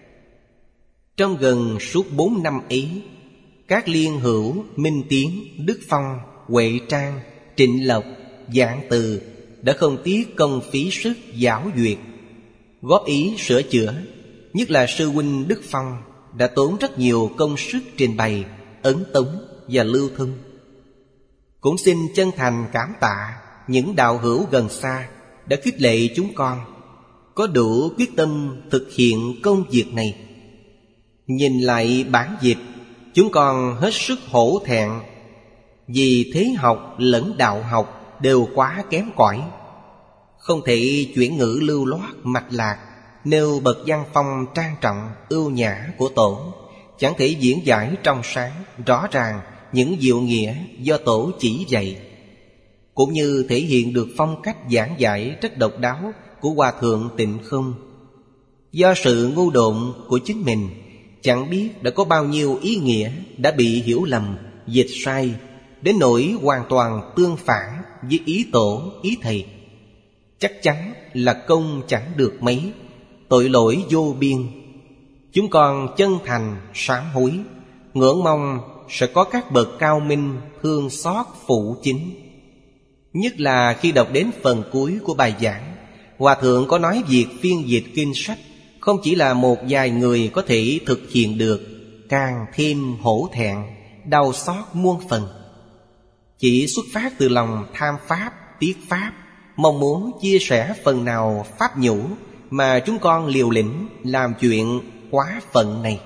Trong gần suốt 4 năm ấy, các liên hữu Minh Tiến, Đức Phong, Huệ Trang, Trịnh Lộc, Dạng Từ đã không tiếc công phí sức giảo duyệt, góp ý sửa chữa. Nhất là sư huynh Đức Phong đã tốn rất nhiều công sức trình bày, ấn tống và lưu thông. Cũng xin chân thành cảm tạ những đạo hữu gần xa đã khích lệ chúng con có đủ quyết tâm thực hiện công việc này. Nhìn lại bản dịch, chúng con hết sức hổ thẹn, vì thế học lẫn đạo học đều quá kém cỏi, không thể chuyển ngữ lưu loát mạch lạc, nêu bậc văn phong trang trọng ưu nhã của Tổ, chẳng thể diễn giải trong sáng rõ ràng những diệu nghĩa do Tổ chỉ dạy, cũng như thể hiện được phong cách giảng giải rất độc đáo của Hòa Thượng Tịnh Không. Do sự ngu độn của chính mình, chẳng biết đã có bao nhiêu ý nghĩa đã bị hiểu lầm, dịch sai, đến nỗi hoàn toàn tương phản với ý Tổ, ý Thầy. Chắc chắn là công chẳng được mấy, tội lỗi vô biên. Chúng con chân thành sám hối, ngưỡng mong sẽ có các bậc cao minh thương xót phụ chính. Nhất là khi đọc đến phần cuối của bài giảng, Hòa Thượng có nói việc phiên dịch kinh sách không chỉ là một vài người có thể thực hiện được, càng thêm hổ thẹn, đau xót muôn phần. Chỉ xuất phát từ lòng tham pháp, tiếc pháp, mong muốn chia sẻ phần nào pháp nhũ mà chúng con liều lĩnh làm chuyện quá phận này.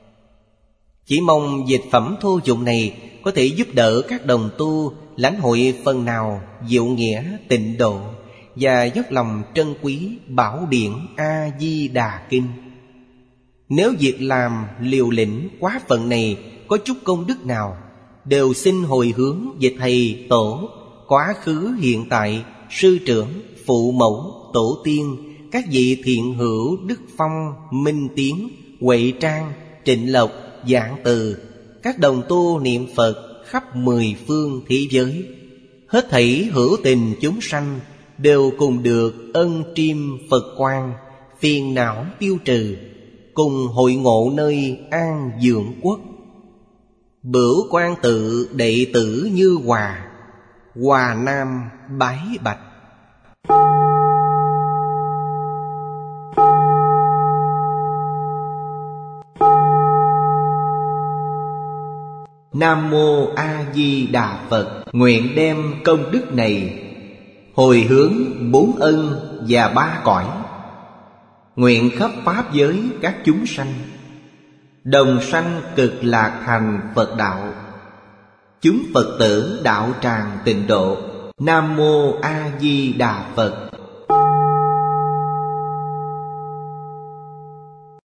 Chỉ mong dịch phẩm thô dụng này có thể giúp đỡ các đồng tu lãnh hội phần nào diệu nghĩa tịnh độ và dốc lòng trân quý Bảo Điển A-di-đà Kinh. Nếu việc làm liều lĩnh quá phận này có chút công đức nào, đều xin hồi hướng về thầy tổ, quá khứ hiện tại, sư trưởng, phụ mẫu, tổ tiên, các vị thiện hữu Đức Phong, Minh Tiến, Huệ Trang, Trịnh Lộc, Dạng Từ, các đồng tu niệm Phật khắp 10 phương thế giới. Hết thảy hữu tình chúng sanh đều cùng được ân triêm Phật quang, phiền não tiêu trừ, cùng hội ngộ nơi An Dưỡng Quốc. Bửu Quan Tự đệ tử Như Hòa, Hòa Nam bái bạch. Nam Mô A Di Đà Phật. Nguyện đem công đức này hồi hướng 4 ân và 3 cõi, nguyện khắp pháp giới các chúng sanh đồng sanh cực lạc thành Phật đạo, chúng Phật tử đạo tràng tịnh độ. Nam Mô A Di Đà Phật.